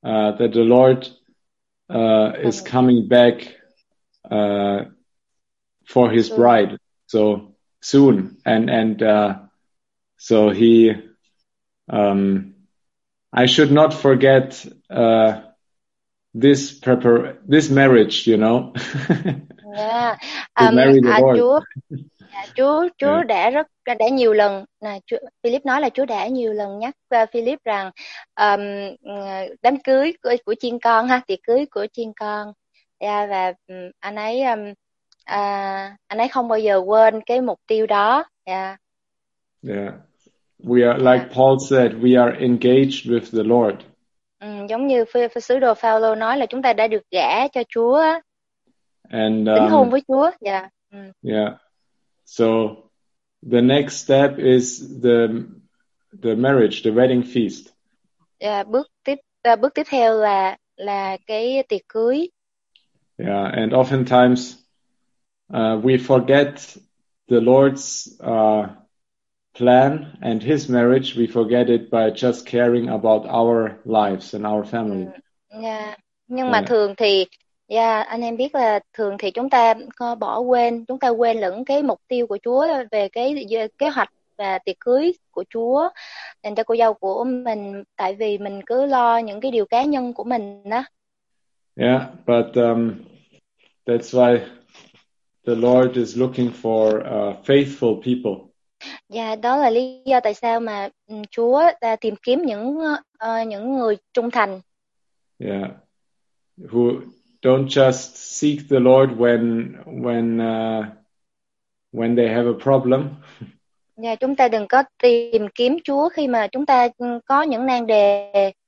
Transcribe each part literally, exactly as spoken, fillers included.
uh, that the Lord uh, is coming back uh, for His Soon. bride, so soon, and and uh, so He, um, I should not forget uh, this prepar this marriage, you know, Yeah. to Um, marry the à, Lord. Chúa, dạ, Chúa, Chúa Yeah. đã rất đã nhiều lần, là Chúa, Philip nói là Chúa đã nhiều lần nhắc uh, Philip rằng um, uh, đám cưới của, của chiên con ha, tiệc cưới của chiên con. Yeah, và um, anh ấy um, uh, anh ấy không bao giờ quên cái mục tiêu đó. Yeah. Yeah. We are, like Paul said, we are engaged with the Lord. Ừ, giống như ph- ph- sứ đồ Phaolô nói là chúng ta đã được gả cho Chúa, And đính hôn um, với Chúa. Yeah. Ừ. yeah. So the next step is the the marriage, the wedding feast. Yeah, bước tiếp uh, bước tiếp theo là là cái tiệc cưới. Yeah, and oftentimes uh, we forget the Lord's uh, plan and His marriage. We forget it by just caring about our lives and our family. Ừ. Yeah. Nhưng mà Yeah. thường thì yeah, anh em biết là thường thì chúng ta có bỏ quên, chúng ta quên lẫn cái mục tiêu của Chúa về cái kế hoạch và tiệc cưới của Chúa dành cho cô dâu của mình, tại vì mình cứ lo những cái điều cá nhân của mình đó. Yeah, but um, that's why the Lord is looking for uh, faithful people. Dạ, đó là lý do tại sao mà ừ, Chúa ta tìm kiếm những ờ, những người trung thành. Yeah, who don't just seek the Lord when when uh, when they have a problem. Dạ, chúng ta đừng có tìm kiếm Chúa khi mà chúng ta ừ, có những nan đề.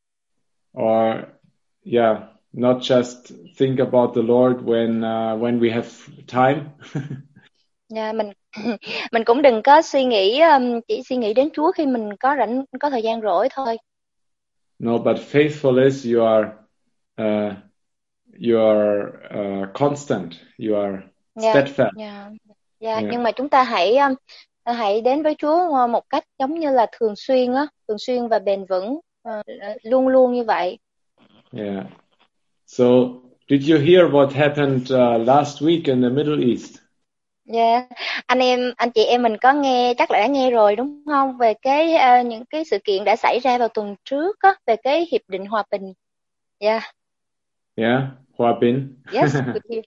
Or yeah, not just think about the Lord when uh, when we have time. Dạ, mình mình cũng đừng có suy nghĩ um, chỉ suy nghĩ đến Chúa khi mình có rảnh có thời gian rỗi thôi. No, but faithful is you are uh, you are uh, constant. You are Dạ, steadfast. dạ, dạ. Yeah. Nhưng mà chúng ta hãy um, hãy đến với Chúa một cách giống như là thường xuyên á, thường xuyên và bền vững, ờ, luôn luôn như vậy. Yeah. So, did you hear what happened uh, last week in the Middle East? Dạ, anh em, anh chị em mình có nghe, chắc là đã nghe rồi đúng không? Về cái uh, những cái sự kiện đã xảy ra vào tuần trước á, về cái hiệp định hòa bình. Dạ. Yeah, Hòa Bình. Yes, we did.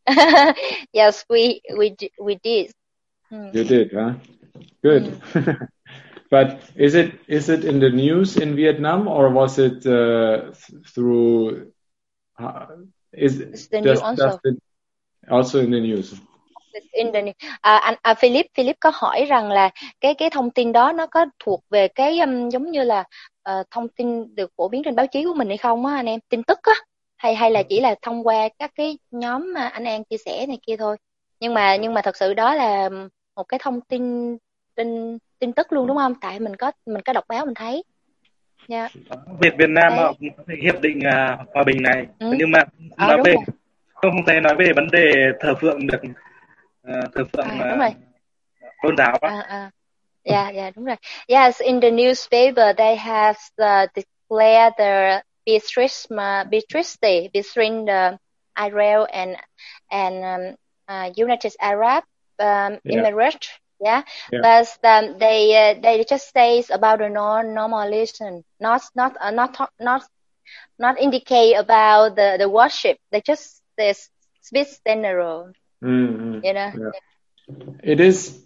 Yes, we we di- we did. Hmm. You did, huh? Good. Hmm. But is it is it in the news in Vietnam, or was it uh, th- through? Uh, is It's the does new answer. does it also in the news? In the new. À, anh à, Philip Philip có hỏi rằng là cái cái thông tin đó nó có thuộc về cái um, giống như là uh, thông tin được phổ biến trên báo chí của mình hay không á anh em, tin tức á, hay hay là chỉ là thông qua các cái nhóm mà anh An chia sẻ này kia thôi. Nhưng mà nhưng mà thật sự đó là một cái thông tin tin tin tức luôn đúng không? Tại mình có mình có đọc báo mình thấy. Dạ. Việt Việt Nam Đấy. họ cũng có thể hiệp định uh, hòa bình này, Ừ. nhưng mà Ờ, nói đúng về rồi. không không thể nói về vấn đề thờ phượng được uh, thờ phượng À, đúng rồi. uh, tôn giáo á. À, à. Yeah, yeah, đúng rồi. Yes, in the newspaper they have uh, declared the peace treaty, peace treaty between the Israel and and um, uh, United Arab um, Yeah. Emirates. Yeah, Yeah. but um, they uh, they just say about the non normalization, not not uh, not not not indicate about the the worship. They just they speak general. Mm-hmm. You know. Yeah. It is.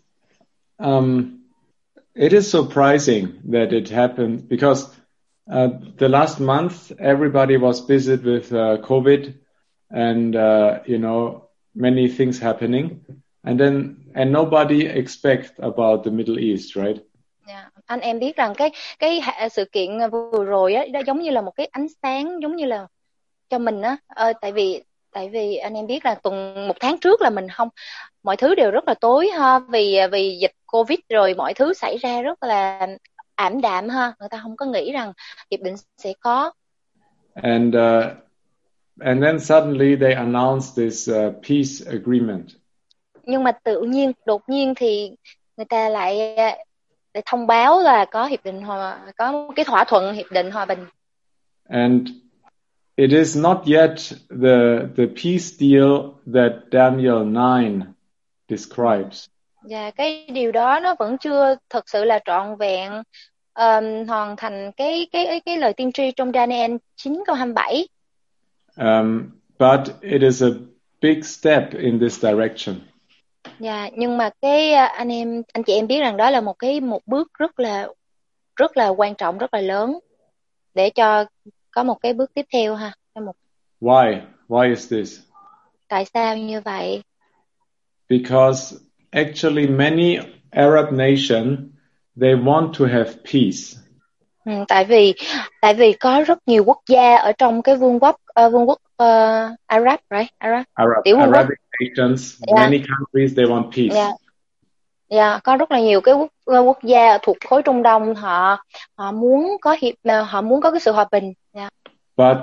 Um, it is surprising that it happened because uh, the last month everybody was busy with uh, COVID and uh, you know many things happening, and then and nobody expect about the Middle East, right? Yeah. Anh em biết rằng cái cái hạ- sự kiện vừa rồi á, nó giống như là một cái ánh sáng, giống như là cho mình á, ờ, tại vì tại vì anh em biết là tuần một tháng trước là mình không, mọi thứ đều rất là tối ha, vì vì dịch Covid rồi mọi thứ xảy ra rất là ảm đạm ha, người ta không có nghĩ rằng hiệp định sẽ có. And uh, and then suddenly they announced this uh, peace agreement. Nhưng mà tự nhiên đột nhiên thì người ta lại lại thông báo là có hiệp định hòa có cái thỏa thuận hiệp định hòa bình. And it is not yet the the peace deal that Daniel nine describes. Và cái điều đó nó vẫn chưa thực sự là trọn vẹn, um, hoàn thành cái cái cái cái lời tiên tri trong Daniel chín câu hai mươi bảy. Um, but it is a big step in this direction. Dạ, nhưng mà cái anh em anh chị em biết rằng đó là một cái một bước rất là rất là quan trọng, rất là lớn để cho có một cái bước tiếp theo ha. Một... Why? Why is this? Tại sao như vậy? Because actually many Arab nations they want to have peace. Ừ, tại vì tại vì có rất nhiều quốc gia ở trong cái vương quốc uh, vương quốc uh, Arab, right? Arab. Arab, Tiểu vương Arabic quốc. nations, Yeah. many countries they want peace. Yeah. Yeah, có rất là nhiều cái quốc, quốc gia thuộc khối Trung Đông họ họ muốn có hiệp họ muốn có cái sự hòa bình. Yeah. But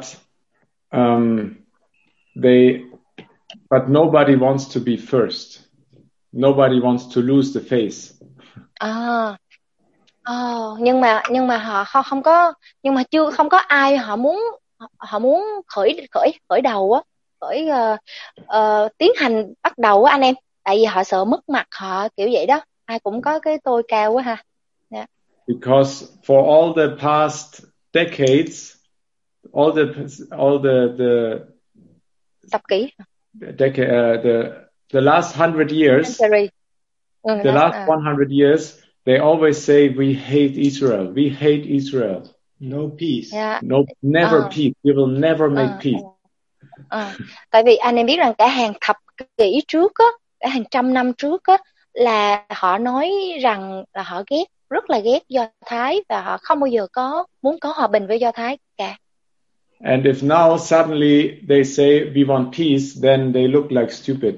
um, they but nobody wants to be first. Nobody wants to lose the face. À, oh, nhưng mà nhưng mà họ không không có nhưng mà chưa không có ai họ muốn họ muốn khởi khởi khởi đầu á, khởi uh, uh, tiến hành bắt đầu á anh em, tại vì họ sợ mất mặt họ kiểu vậy đó, ai cũng có cái tôi cao quá ha. Yeah. Because for all the past decades, all the all the the Thập kỷ, decade uh, the the last hundred years, ừ, the last à. one hundred years, they always say we hate Israel, we hate Israel. No peace. Yeah. No, never uh, peace. We will never make uh, peace. Uh, tại vì anh em biết rằng cả hàng thập kỷ trước á, cả hàng trăm năm trước á, là họ nói rằng là họ ghét, rất là ghét Do Thái và họ không bao giờ có muốn có hòa bình với Do Thái cả. And if now suddenly they say we want peace, then they look like stupid.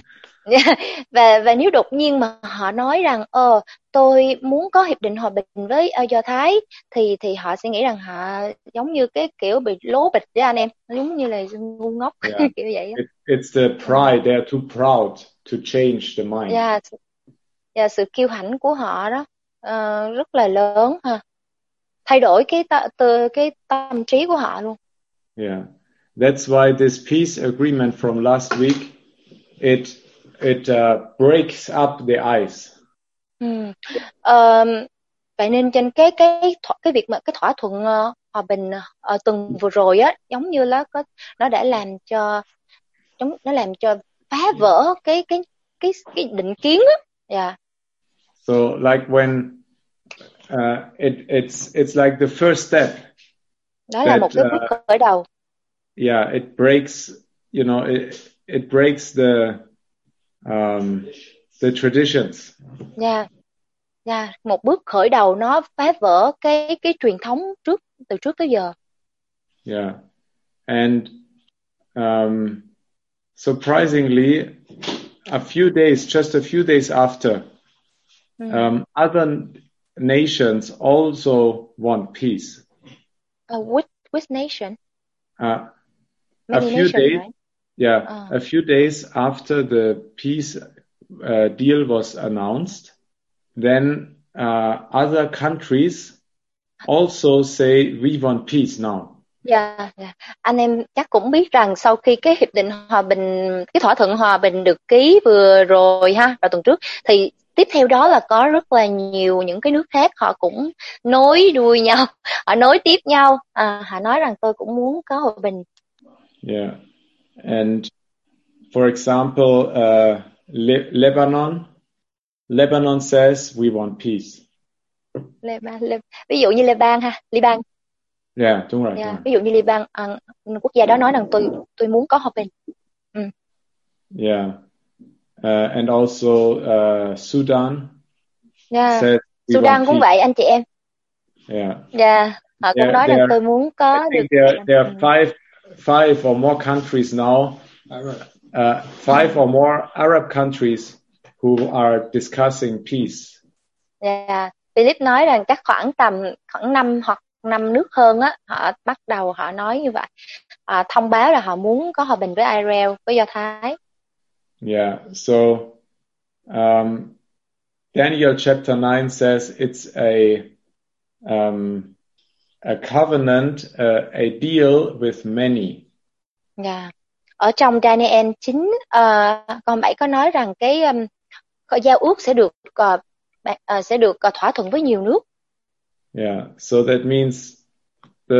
và và nếu đột nhiên mà họ nói rằng ờ tôi muốn có hiệp định hòa bình với uh, Do Thái thì thì họ sẽ nghĩ rằng họ giống như cái kiểu bị lố bịch đấy anh em, giống như là ngu ngốc. Yeah. Kiểu vậy. It, it's the pride. They are too proud to change the mind. Yeah. Yeah, sự kiêu hãnh của họ đó uh, rất là lớn ha, thay đổi cái ta, từ cái tâm trí của họ luôn. Yeah, that's why this peace agreement from last week it it uh, breaks up the ice. Ừ. Uh, vậy nên trên cái cái cái việc mà cái thỏa thuận uh, hòa bình ở uh, tuần vừa rồi á, giống như là có nó đã làm cho giống nó làm cho phá vỡ cái cái cái cái định kiến á. Yeah. So like when uh, it it's it's like the first step. Đó là that, một cái bước uh, khởi đầu. Yeah, it breaks, you know, it it breaks the um, the traditions. Yeah. Yeah, một bước khởi đầu nó phá vỡ cái cái truyền thống trước từ trước tới giờ. Yeah, and um, surprisingly, a few days, just a few days after, mm. um, other nations also want peace. Uh, which which nation? Uh, Many a few nation, days, right? yeah, uh. a few days after the peace uh, deal was announced, then uh, other countries also say we want peace now. Dạ, yeah, yeah. Anh em chắc cũng biết rằng sau khi cái hiệp định hòa bình, cái thỏa thuận hòa bình được ký vừa rồi ha, vào tuần trước, thì tiếp theo đó là có rất là nhiều những cái nước khác họ cũng nối đuôi nhau, họ nối tiếp nhau, à, họ nói rằng tôi cũng muốn có hòa bình. Yeah, and for example, uh, Le- Lebanon, Lebanon says we want peace. Lebanon, Le- ví dụ như Lebanon ha, Liban. Yeah, đúng rồi. Yeah, đúng rồi. ví dụ như Liban, uh, quốc gia đó nói rằng tôi tôi muốn có hòa bình. Ừ. Yeah, uh, and also uh, Sudan. Yeah. Says we Sudan want cũng peace. vậy anh chị em. Yeah. Yeah, họ cũng There- nói rằng there- tôi muốn có I được. think there, there are five, five or more countries now, uh, five or more Arab countries who are discussing peace. Yeah. Philip nói rằng chắc khoảng tầm khoảng năm hoặc năm nước hơn á, họ bắt đầu họ nói như vậy, à, thông báo là họ muốn có hòa bình với Israel, với Do Thái. Yeah. So um, Daniel chapter nine says it's a um, a covenant, uh, a deal with many. Yeah. Ở trong Daniel chín uh, câu bảy có nói rằng cái um, giao ước sẽ được uh, uh, sẽ được uh, thỏa thuận với nhiều nước. Yeah, so that means the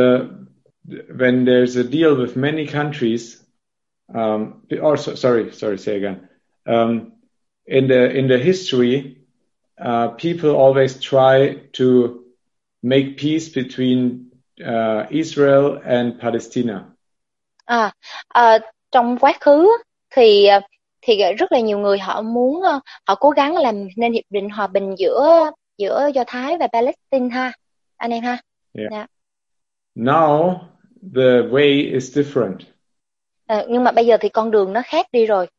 when there's a deal with many countries, um, or so, sorry, sorry, say again. Um, in the in the history, uh, people always try to make peace between uh, Israel and Palestine. À, uh, trong quá khứ thì thì rất là nhiều người họ muốn họ cố gắng làm nên hiệp định hòa bình giữa giữa Do Thái và Palestine ha, anh em ha. Yeah. Yeah. Now the way is different. À, nhưng mà bây giờ thì con đường nó khác đi rồi.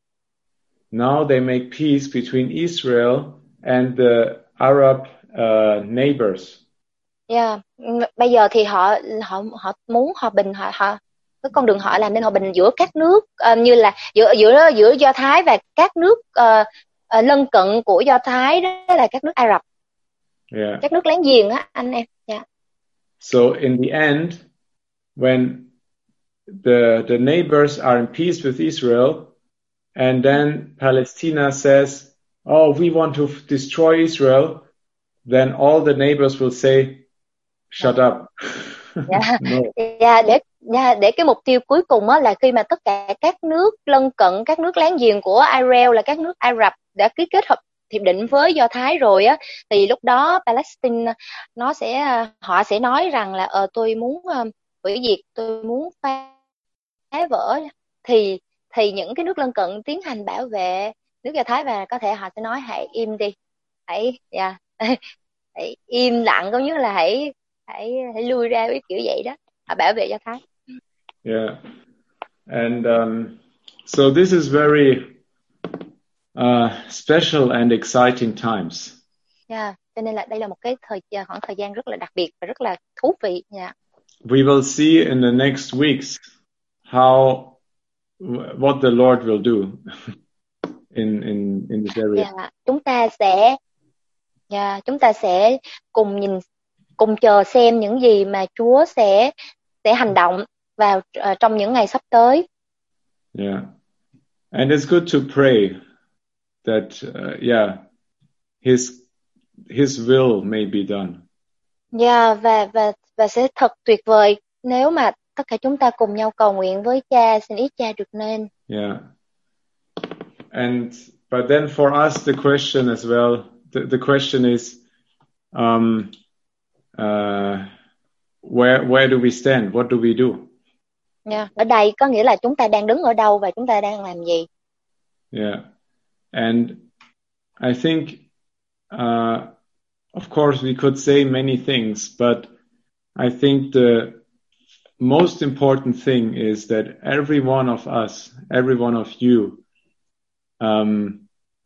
Now they make peace between Israel and the Arab uh, neighbors. Yeah. Bây giờ thì họ họ họ muốn hòa bình, họ họ cái con đường họ làm nên hòa bình giữa các nước uh, như là giữa giữa giữa Do Thái và các nước uh, uh, lân cận của Do Thái, đó là các nước Ả Rập. Yeah. Các nước láng giềng á anh em. Yeah. So in the end, when the the neighbors are in peace with Israel, and then Palestine says, "Oh, we want to f- destroy Israel," then all the neighbors will say, "Shut up." Yeah. No. Yeah, để yeah, để cái mục tiêu cuối cùng á là khi mà tất cả các nước lân cận, các nước láng giềng của Israel là các nước Ả Rập đã ký kết hợp hiệp định với Do Thái rồi á, thì lúc đó Palestine nó sẽ họ sẽ nói rằng là ờ tôi muốn uh, hủy diệt, tôi muốn phá vỡ, thì thì những cái nước lân cận tiến hành bảo vệ nước Do Thái và có thể họ sẽ nói hãy im đi, hãy yeah, hãy im lặng, cũng như là hãy hãy hãy lui ra, cái kiểu vậy đó, họ bảo vệ Do Thái. Yeah, and um, so this is very uh, special and exciting times. Yeah, cho nên là đây là một cái thời khoảng thời gian rất là đặc biệt và rất là thú vị. Yeah. We will see in the next weeks how what the Lord will do in in in this area. Yeah, chúng ta sẽ yeah, chúng ta sẽ cùng nhìn cùng chờ xem những gì mà Chúa sẽ sẽ hành động vào uh, trong những ngày sắp tới. Yeah, and it's good to pray that uh, yeah, his his will may be done. Yeah, và và và sẽ thật tuyệt vời nếu mà tất cả chúng ta cùng nhau cầu nguyện với Cha, xin ý Cha được nên. Yeah, and but then for us the question as well, the, the question is, um, uh, where where do we stand? What do we do? Yeah. Ở đây có nghĩa là chúng ta đang đứng ở đâu và chúng ta đang làm gì. Yeah, and I think, uh, of course, we could say many things, but I think the most important thing is that every one of us, every one of you, um,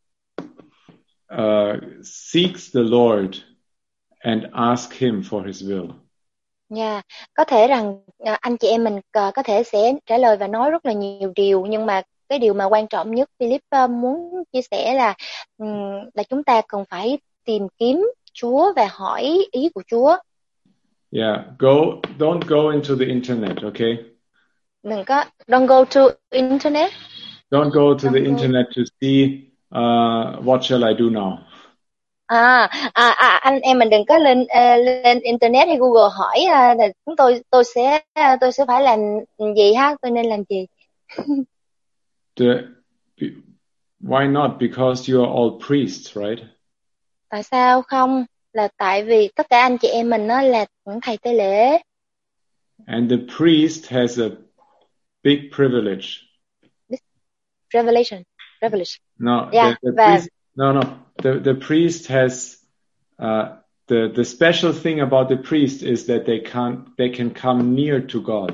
uh, seeks the Lord and ask Him for His will. Yeah. Có thể rằng anh chị em mình có thể sẽ trả lời và nói rất là nhiều điều, nhưng mà cái điều mà quan trọng nhất Philip muốn chia sẻ là là chúng ta cần phải tìm kiếm Chúa và hỏi ý của Chúa. Yeah, go don't go into the internet, okay? Đừng có don't go to internet. Don't go to don't the go. internet to see uh, what shall I do now. À, à, à anh em mình đừng có lên uh, lên internet hay Google hỏi uh, là chúng tôi tôi sẽ uh, tôi sẽ phải làm gì ha, tôi nên làm gì. The, why not? Because you are all priests, right? Tại sao không? Là tại vì tất cả anh chị em mình nó là những thầy tế lễ. And the priest has a big privilege. Revelation, revelation. No, yeah, the, the và... priest, no, no. The the priest has uh, the the special thing about the priest is that they can they can come near to God.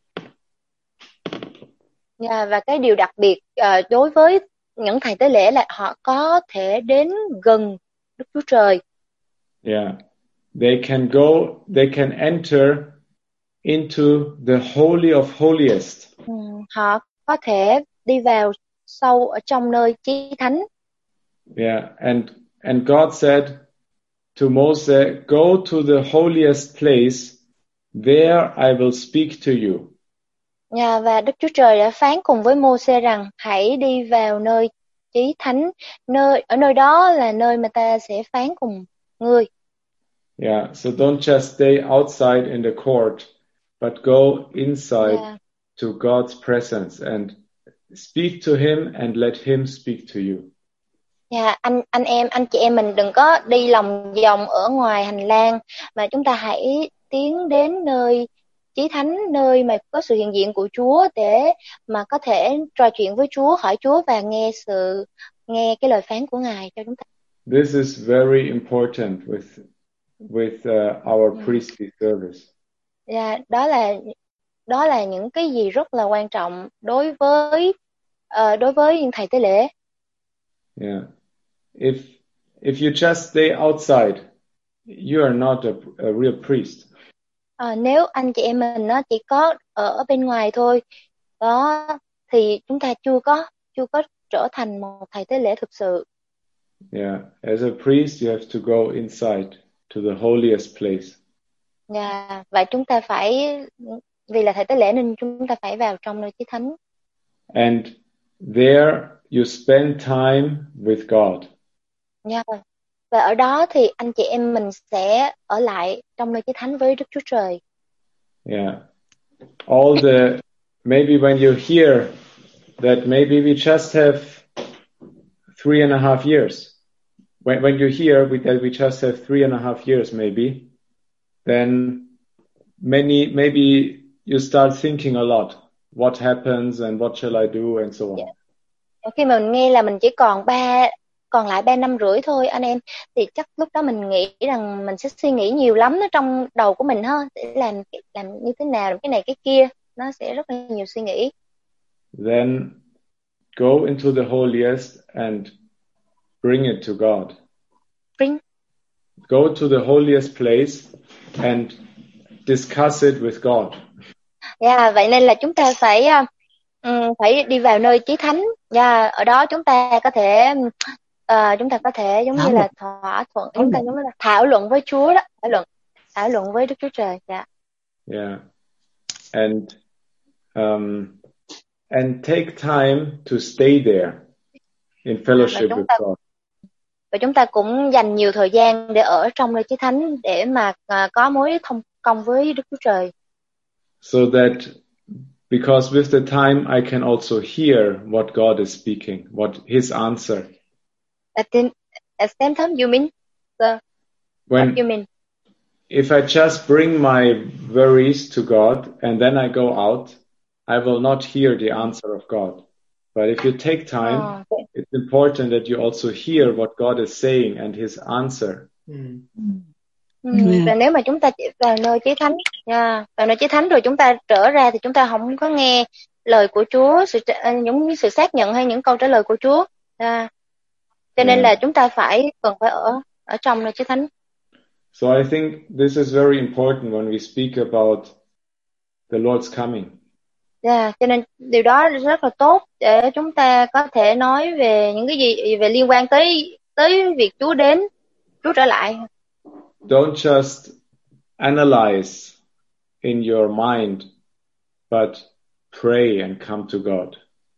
Yeah, và cái điều đặc biệt uh, đối với những thầy tế lễ là họ có thể đến gần Đức Chúa Trời. Yeah, they can go, they can enter into the holy of holiest. Ừ, họ có thể đi vào sâu ở trong nơi chí thánh. Yeah, and and God said to Moses, "Go to the holiest place there I will speak to you. Nhà và Đức Chúa Trời đã phán cùng với Mô-sê rằng hãy đi vào nơi chí thánh, nơi ở nơi đó là nơi mà ta sẽ phán cùng ngươi. Yeah, so don't just stay outside in the court, but go inside Yeah. to God's presence and speak to him and let him speak to you. Dạ, anh anh em anh chị em mình đừng có đi lòng vòng ở ngoài hành lang, mà chúng ta hãy tiến đến nơi chí thánh, nơi mà có sự hiện diện của Chúa để mà có thể trò chuyện với Chúa, hỏi Chúa và nghe sự nghe cái lời phán của Ngài cho chúng ta. This is very important with with uh, our priestly service. Dạ, đó là đó là những cái gì rất là quan trọng đối với uh, đối với những thầy tế lễ. Yeah. If if you just stay outside, you are not a, a real priest. À, nếu anh chị em mình nó chỉ có ở bên ngoài thôi, đó thì chúng ta chưa có chưa có trở thành một thầy tế lễ thực sự. Yeah, as a priest, you have to go inside to the holiest place. Yeah, và chúng ta phải, vì là thầy tế lễ nên chúng ta phải vào trong nơi chí thánh. And there you spend time with God. Yeah. Và ở đó thì anh chị em mình sẽ ở lại trong nơi chí thánh với Đức Chúa Trời. Yeah. All the, maybe when you hear that maybe we just have three and a half years. When when you hear we, that we just have three and a half years maybe, then many, maybe you start thinking a lot. What happens and what shall I do and so on. Yeah. Khi mà mình nghe là mình chỉ còn ba còn lại ba năm rưỡi thôi anh em, thì chắc lúc đó mình nghĩ rằng mình sẽ suy nghĩ nhiều lắm nó trong đầu của mình ha, sẽ làm làm như thế nào, làm cái này cái kia, nó sẽ rất là nhiều suy nghĩ. Then go into the holiest and bring it to God. Bring. Go to the holiest place and discuss it with God. Yeah, vậy nên là chúng ta phải um, phải đi vào nơi chí thánh. Yeah, ở đó chúng ta có thể uh, chúng ta có thể giống như là thỏa thuận, chúng ta giống như là thảo luận với Chúa đó, thảo luận thảo luận với Đức Chúa Trời. Yeah. Yeah. And um, and take time to stay there in fellowship with ta, God. Và chúng ta cũng dành nhiều thời gian để ở trong nơi chí thánh để mà uh, có mối thông công với Đức Chúa Trời. So that, because with the time I can also hear what God is speaking, what His answer. At the, at the same time, you mean? The, when, what you mean? If I just bring my worries to God and then I go out, I will not hear the answer of God. But if you take time, oh, okay. It's important that you also hear what God is saying and His answer. Mm. Mm. Và nếu mà chúng ta vào nơi chí thánh, yeah, vào nơi chí thánh rồi chúng ta trở ra thì chúng ta không có nghe lời của Chúa, sự những sự xác nhận hay những câu trả lời của Chúa. Yeah. Cho nên yeah. là chúng ta phải cần phải ở ở trong nơi chí thánh. So I think this is very important when we speak about the Lord's coming. Yeah, cho nên điều đó rất là tốt để chúng ta có thể nói về những cái gì về liên quan tới tới việc Chúa đến, Chúa trở lại. Don't just analyze in your mind, but pray and come to God.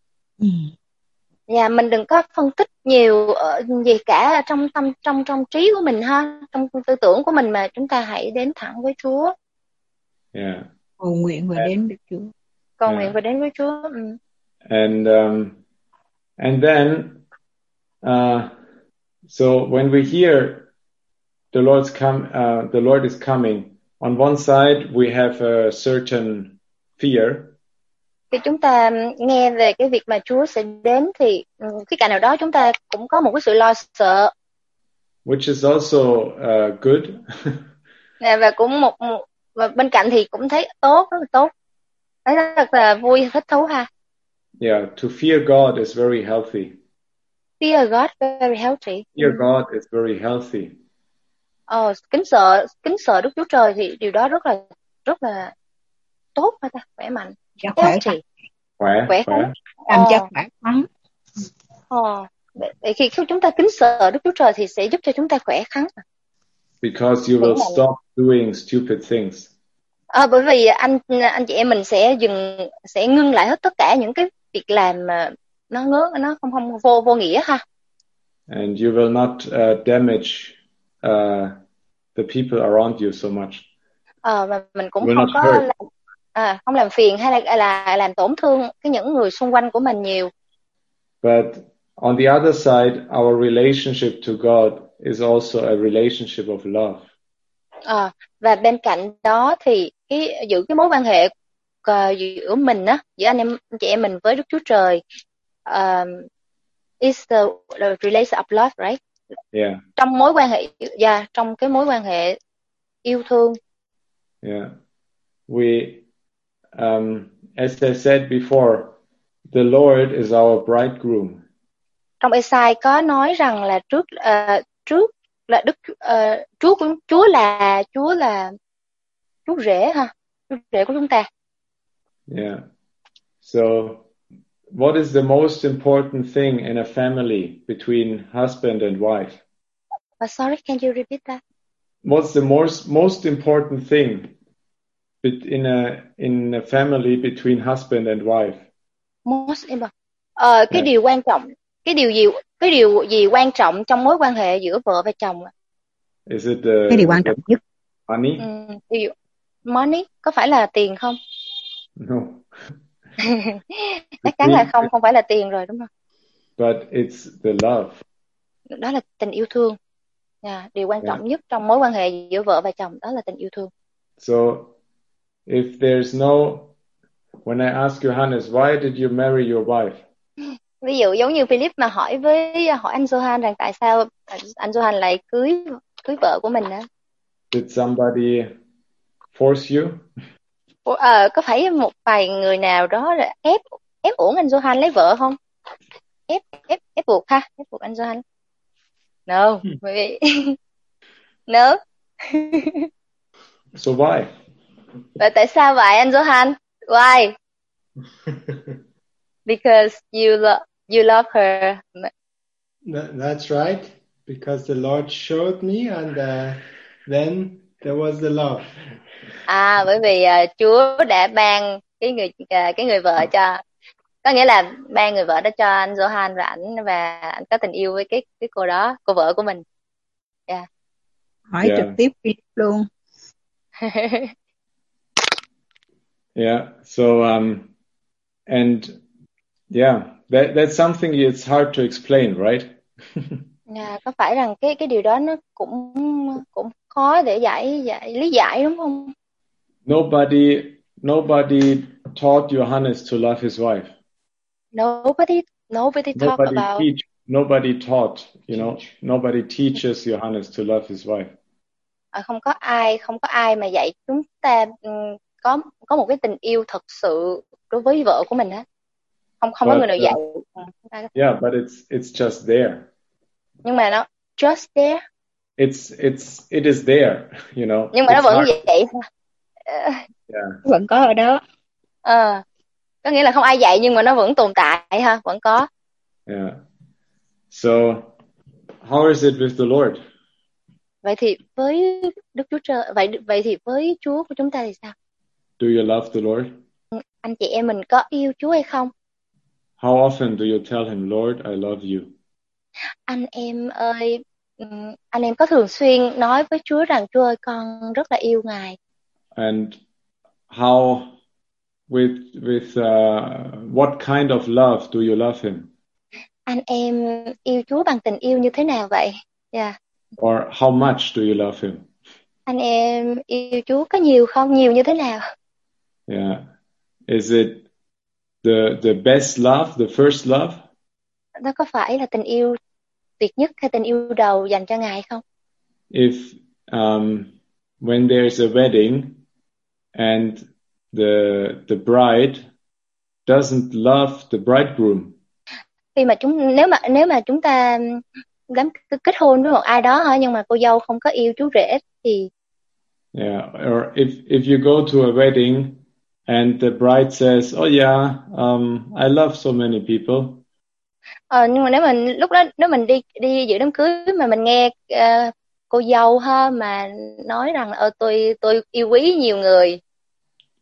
Dạ, mình đừng có phân tích nhiều ở gì cả trong tâm trong trong trí của mình ha, trong tư tưởng của mình, mà chúng ta hãy đến thẳng với Chúa. Yeah. Cầu nguyện và and, đến với Chúa. Cầu nguyện yeah. và đến với Chúa. Mm. And um, and then uh, so when we hear the Lord's come, uh, the Lord is coming. On one side, we have a certain fear. Khi chúng ta nghe về cái việc mà Chúa sẽ đến thì cái cạnh nào đó chúng ta cũng có một cái sự lo sợ. Which is also uh, good. Và cũng một, một và bên cạnh thì cũng thấy tốt, rất là tốt. Thấy rất là vui, thích thú ha. Yeah, to fear God is very healthy. Fear God very healthy. Fear God is very healthy. Ờ, kính sợ, kính sợ Đức Chúa Trời thì điều đó rất là rất là tốt ha ta, khỏe mạnh. Dạ, khỏe, khỏe, khỏe, khỏe. Làm cho khỏe khoắn. Ờ, vậy khi chúng ta kính sợ Đức Chúa Trời thì sẽ giúp cho chúng ta khỏe khoắn. Because you will stop doing stupid things. Ờ, bởi vì anh anh chị em mình sẽ dừng sẽ ngưng lại hết tất cả những cái việc làm mà nó ngớ nó không không vô vô nghĩa ha. And you will not uh, damage uh, the people around you so much. Ờ, và mình cũng You will không not có hurt. làm, à, không làm phiền hay là là làm tổn thương cái những người xung quanh của mình nhiều. But on the other side, our relationship to God is also a relationship of love. Ờ, và bên cạnh đó thì cái giữ cái mối quan hệ uh, giữa mình á, giữa anh em chị em mình với Đức Chúa Trời, um, is the, the relation of love, right? Yeah. Trong mối quan hệ, yeah, trong cái mối quan hệ yêu thương. Yeah. We, um, as I said before, the Lord is our bridegroom. Trong Ê-sai có nói rằng là trước uh, trước là Đức uh, Chúa của Chúa là Chúa là Chúa rể ha, Chúa rể của chúng ta. Yeah. So, what is the most important thing in a family between husband and wife? Uh, sorry, can you repeat that? What's the most most important thing in a in a family between husband and wife? Most important. Ờ, cái Yeah. điều quan trọng, cái điều gì cái điều gì quan trọng trong mối quan hệ giữa vợ và chồng? Is it the, Cái điều quan the trọng nhất. money? Ừ, điều money có phải là tiền không? No. Chắc chắn là không, không phải là tiền rồi đúng không? But it's the love. Đó là tình yêu thương. Yeah, điều quan Yeah. trọng nhất trong mối quan hệ giữa vợ và chồng đó là tình yêu thương. So, if there's no, when I ask Johannes, why did you marry your wife? Ví dụ giống như Philip mà hỏi với hỏi anh Johan rằng tại sao anh, anh Johan lại cưới cưới vợ của mình á? Did somebody force you? Ờ, có phải một vài người nào đó là ép ép uổng anh Johan lấy vợ không? Ép ép ép buộc ha, ép buộc anh Johan. No, bởi vì no. So why? Vậy tại sao vậy anh Johan? Why? Because you lo- you love her. That, that's right, because the Lord showed me, and uh, then there was the love. À, bởi vì uh, Chúa đã ban cái người uh, cái người vợ cho, có nghĩa là ban người vợ đó cho anh Johan và ảnh và anh có tình yêu với cái cái cô đó, cô vợ của mình. Yeah. Hỏi Yeah. trực tiếp Philip luôn. Yeah. So, um, and yeah, that that's something it's hard to explain, right? Yeah, có phải rằng cái cái điều đó nó cũng cũng khó để giải giải lý giải đúng không? Nobody, nobody taught Johannes to love his wife. Nobody nobody talk Nobody about. teach. Nobody taught. You know, nobody teaches Johannes to love his wife. À, không có ai không có ai mà dạy chúng ta um, có có một cái tình yêu thật sự đối với vợ của mình hết. Không không But, có người nào dạy. uh, yeah, but it's it's just there. Nhưng mà nó just there. It's it's it is there. You know. Nhưng mà nó It's vẫn hard. vậy. Yeah. Vẫn có ở đó. Ờ, có nghĩa là không ai dạy nhưng mà nó vẫn tồn tại ha, vẫn có. Yeah. So, how is it with the Lord? Vậy thì với Đức Chúa Trời, vậy vậy thì với Chúa của chúng ta thì sao? Do you love the Lord? Anh chị em mình có yêu Chúa hay không? How often do you tell him, Lord, I love you? Anh em ơi, ừm, anh em có thường xuyên nói với Chúa rằng Chúa ơi, con rất là yêu Ngài. And how, with with uh, what kind of love do you love him? Anh em yêu Chúa bằng tình yêu như thế nào vậy? Yeah. Or how much do you love him? Anh em yêu Chúa có nhiều không? Nhiều như thế nào? Yeah. Is it the the best love, the first love? Nó có phải là tình yêu tuyệt nhất hay tình yêu đầu dành cho Ngài không? If um, when there's a wedding and the the bride doesn't love the bridegroom. Khi mà chúng nếu mà nếu mà chúng ta gắn kết hôn với một ai đó hả, nhưng mà cô dâu không có yêu chú rể thì Yeah, or if if you go to a wedding and the bride says, "Oh yeah, um, I love so many people." ờ, nhưng mà nếu mình lúc đó nếu mình đi đi dự đám cưới mà mình nghe uh, cô dâu ha mà nói rằng ờ tôi tôi yêu quý nhiều người,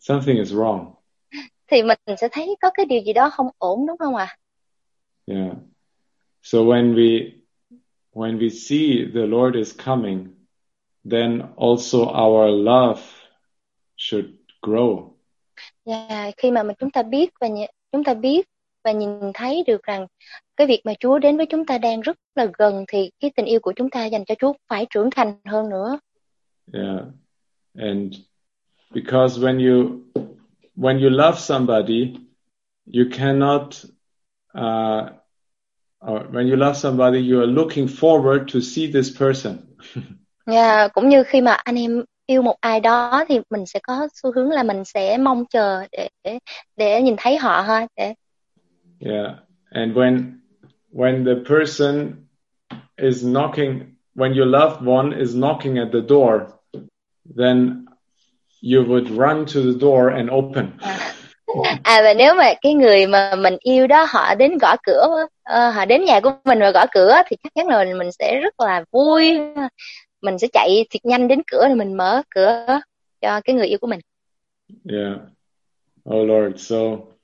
something is wrong. thì mình sẽ thấy có cái điều gì đó không ổn, đúng không ạ? Yeah. So when we when we see the Lord is coming, then also our love should grow. Và khi mà mình chúng ta biết và nh- chúng ta biết và nhìn thấy được rằng cái việc mà Chúa đến với chúng ta đang rất là gần, thì cái tình yêu của chúng ta dành cho Chúa phải trưởng thành hơn nữa. Yeah. And because when you when you love somebody, you cannot uh, or when you love somebody, you are looking forward to see this person. Và cũng như khi mà anh em yêu một ai đó thì mình sẽ có xu hướng là mình sẽ mong chờ để để, để nhìn thấy họ ha. Để Yeah. And when when the person is knocking, when your loved one is knocking at the door, then you would run to the door and open. À, và nếu mà cái người mà mình yêu đó họ đến gõ cửa, uh, họ đến nhà của mình và gõ cửa thì chắc chắn là mình, mình sẽ rất là vui. Mình sẽ chạy thiệt nhanh đến cửa rồi mình mở cửa cho cái người yêu của mình. Yeah. Oh Lord, so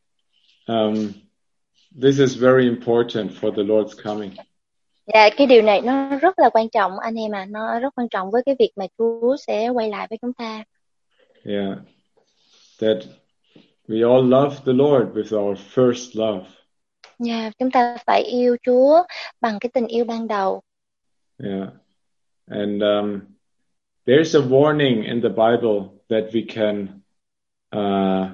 um, this is very important for the Lord's coming. Và cái điều này nó rất là quan trọng anh em à, nó rất quan trọng với cái việc mà Chúa sẽ quay lại với chúng ta. Yeah. That we all love the Lord with our first love. Yeah, chúng ta phải yêu Chúa bằng cái tình yêu ban đầu. Yeah. And um, there's a warning in the Bible that we can uh,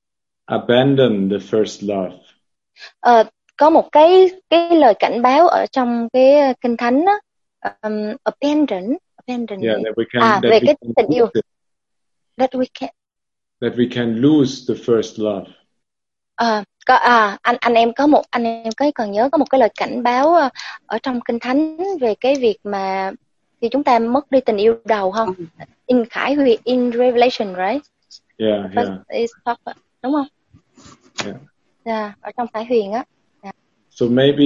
abandon the first love. Ờ, có một cái cái lời cảnh báo ở trong cái Kinh Thánh đó, um, abandon, abandon. Yeah, that we can, à that về we cái can tình yêu. lose it, That we can. that we can lose the first love. À, có à anh anh em có một anh em có còn nhớ có một cái lời cảnh báo uh, ở trong Kinh Thánh về cái việc mà khi chúng ta mất đi tình yêu đầu không? In Khải Huyền, in Revelation, right? Yeah, yeah. It's talk, đúng không? Yeah. Yeah, ở trong Khải Huyền á. Yeah. So maybe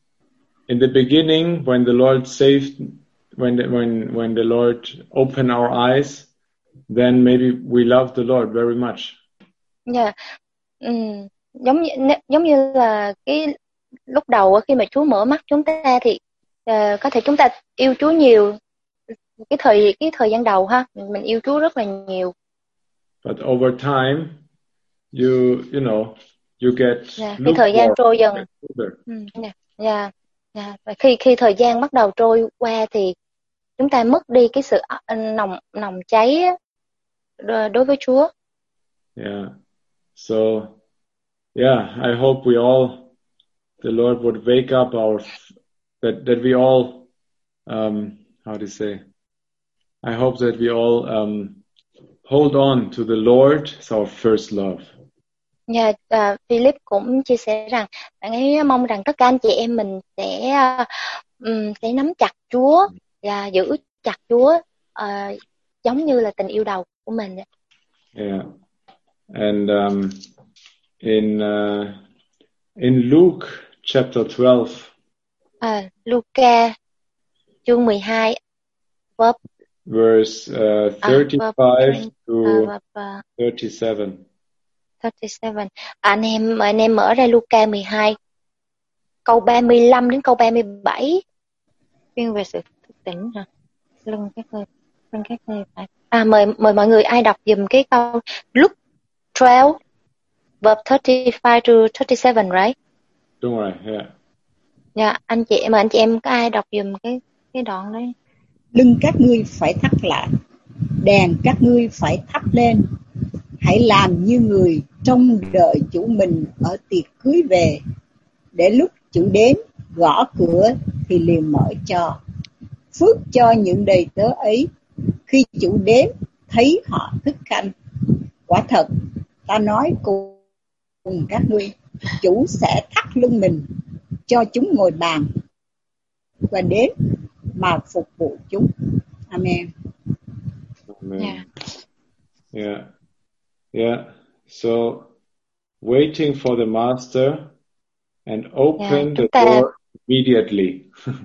in the beginning, when the Lord saved, when the, when when the Lord opened our eyes, then maybe we love the Lord very much. Yeah. Mm, giống như giống như là cái lúc đầu khi mà Chúa mở mắt chúng ta thì uh, có thể chúng ta yêu Chúa nhiều, cái thời cái thời gian đầu ha, mình yêu Chúa rất là nhiều. But over time, you you know, you get Yeah, khi thời gian trôi dần. Mm, yeah, yeah, yeah. Và khi khi thời gian bắt đầu trôi qua thì chúng ta mất đi cái sự nồng nồng cháy đối với Chúa. Yeah. So, yeah, I hope we all, the Lord would wake up our, that that we all, um, how to say, I hope that we all um, hold on to the Lord as our first love. Yeah, uh, Philip cũng chia sẻ rằng bạn ấy mong rằng tất cả anh chị em mình sẽ uh, um, sẽ nắm chặt Chúa và giữ chặt Chúa uh, giống như là tình yêu đầu của mình. Yeah, and um, in uh, in Luke chapter twelve. À, Luca chương mười hai, verse verse uh, thirty-five uh, to uh, uh, thirty-seven. thirty-seven. À, anh em anh em mở ra Luca mười hai câu ba mươi lăm đến câu ba mươi bảy. Phiên về sự thức tỉnh hả? Lưng các ngươi, lưng các ngươi phải. À, mời mời mọi người ai đọc dùm cái câu Luke twelve verse thirty-five to thirty-seven, right? Đúng rồi, yeah. Dạ, anh chị mà anh chị em có ai đọc dùm cái cái đoạn đấy? Lưng các ngươi phải thắt lại, đèn các ngươi phải thắp lên. Hãy làm như người trông đợi chủ mình ở tiệc cưới về, để lúc chủ đến gõ cửa thì liền mở cho. Phước cho những đầy tớ ấy, khi chủ đến thấy họ thức canh. Quả thật, ta nói cùng các ngươi, chủ sẽ thắt lưng mình cho chúng ngồi bàn và đến mà phục vụ chúng. Amen. Amen. Yeah. Yeah. Yeah. So, waiting for the master and open Yeah, the ta... door immediately.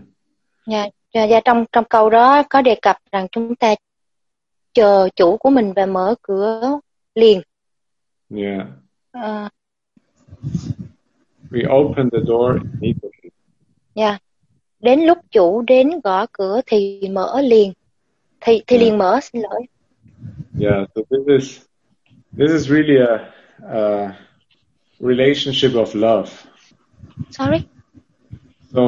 Yeah. Yeah, yeah, trong trong câu đó có đề cập rằng chúng ta chờ chủ của mình và mở cửa liền. Yeah. Uh, We open the door immediately. yeah. Đến lúc chủ đến gõ cửa thì mở liền. Thì thì Yeah. liền mở, xin lỗi. Yeah. So this is this is really a, a relationship of love. Sorry. So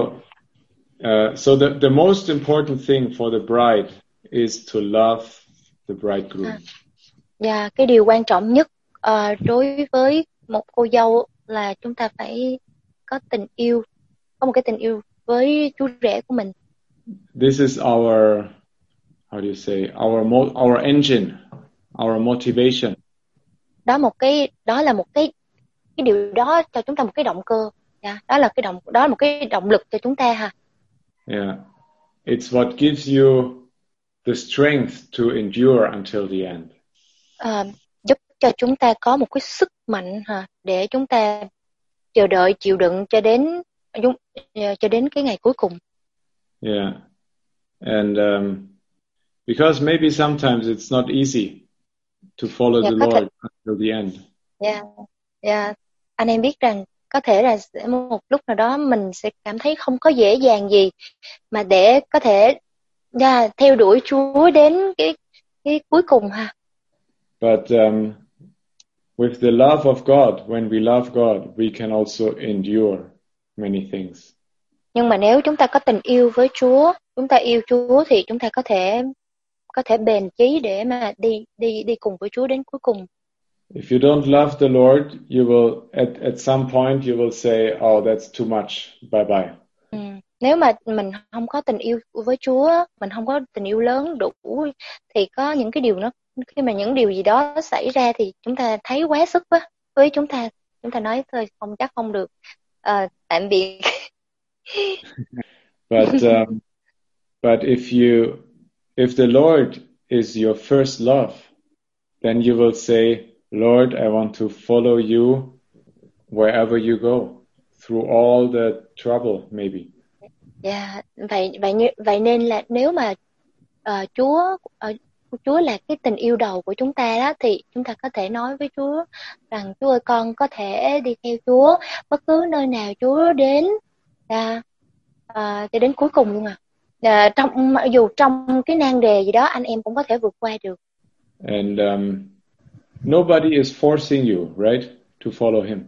uh, so the the most important thing for the bride is to love the bridegroom. À. Và cái điều quan trọng nhất uh, đối với một cô dâu là chúng ta phải có tình yêu, có một cái tình yêu với chú rể của mình. This is our, how do you say, our mo- our engine, our motivation. Đó một cái đó là một cái cái điều đó cho chúng ta một cái động cơ. Yeah, đó là cái động đó là một cái động lực cho chúng ta ha. Yeah. It's what gives you the strength to endure until the end. À, giúp cho chúng ta có một cái sức mạnh ha để chúng ta chờ đợi chịu đựng cho đến cho đến cái ngày cuối cùng. Yeah. And um, because maybe sometimes it's not easy to follow Yeah, the có Lord thể, until the end. yeah, yeah. Anh em biết rằng có thể là sẽ một lúc nào đó mình sẽ cảm thấy không có dễ dàng gì mà để có thể yeah, theo đuổi Chúa đến cái cái cuối cùng ha. But um, with the love of God, when we love God, we can also endure many things. Nhưng mà nếu chúng ta có tình yêu với Chúa, chúng ta yêu Chúa thì chúng ta có thể có thể bền chí để mà đi đi đi cùng với Chúa đến cuối cùng. If you don't love the Lord, you will at at some point you will say, "Oh, that's too much. Bye bye." Ừ. Nếu mà mình không có tình yêu với Chúa, mình không có tình yêu lớn đủ thì có những cái điều nó khi mà những điều gì đó xảy ra thì chúng ta thấy quá sức quá với chúng ta, chúng ta nói thôi không chắc không được. À, tạm biệt. But um, but if you if the Lord is your first love, then you will say, "Lord, I want to follow you wherever you go, through all the trouble, maybe." Yeah, vậy vậy như vậy nên là nếu mà uh, Chúa uh, Chúa là cái tình yêu đầu của chúng ta đó thì chúng ta có thể nói với Chúa rằng Chúa ơi, con có thể đi theo Chúa bất cứ nơi nào Chúa đến, à, à, cho đến cuối cùng luôn à. À, trong mặc dù trong cái nan đề gì đó anh em cũng có thể vượt qua được. And um, nobody is forcing you, right, to follow Him.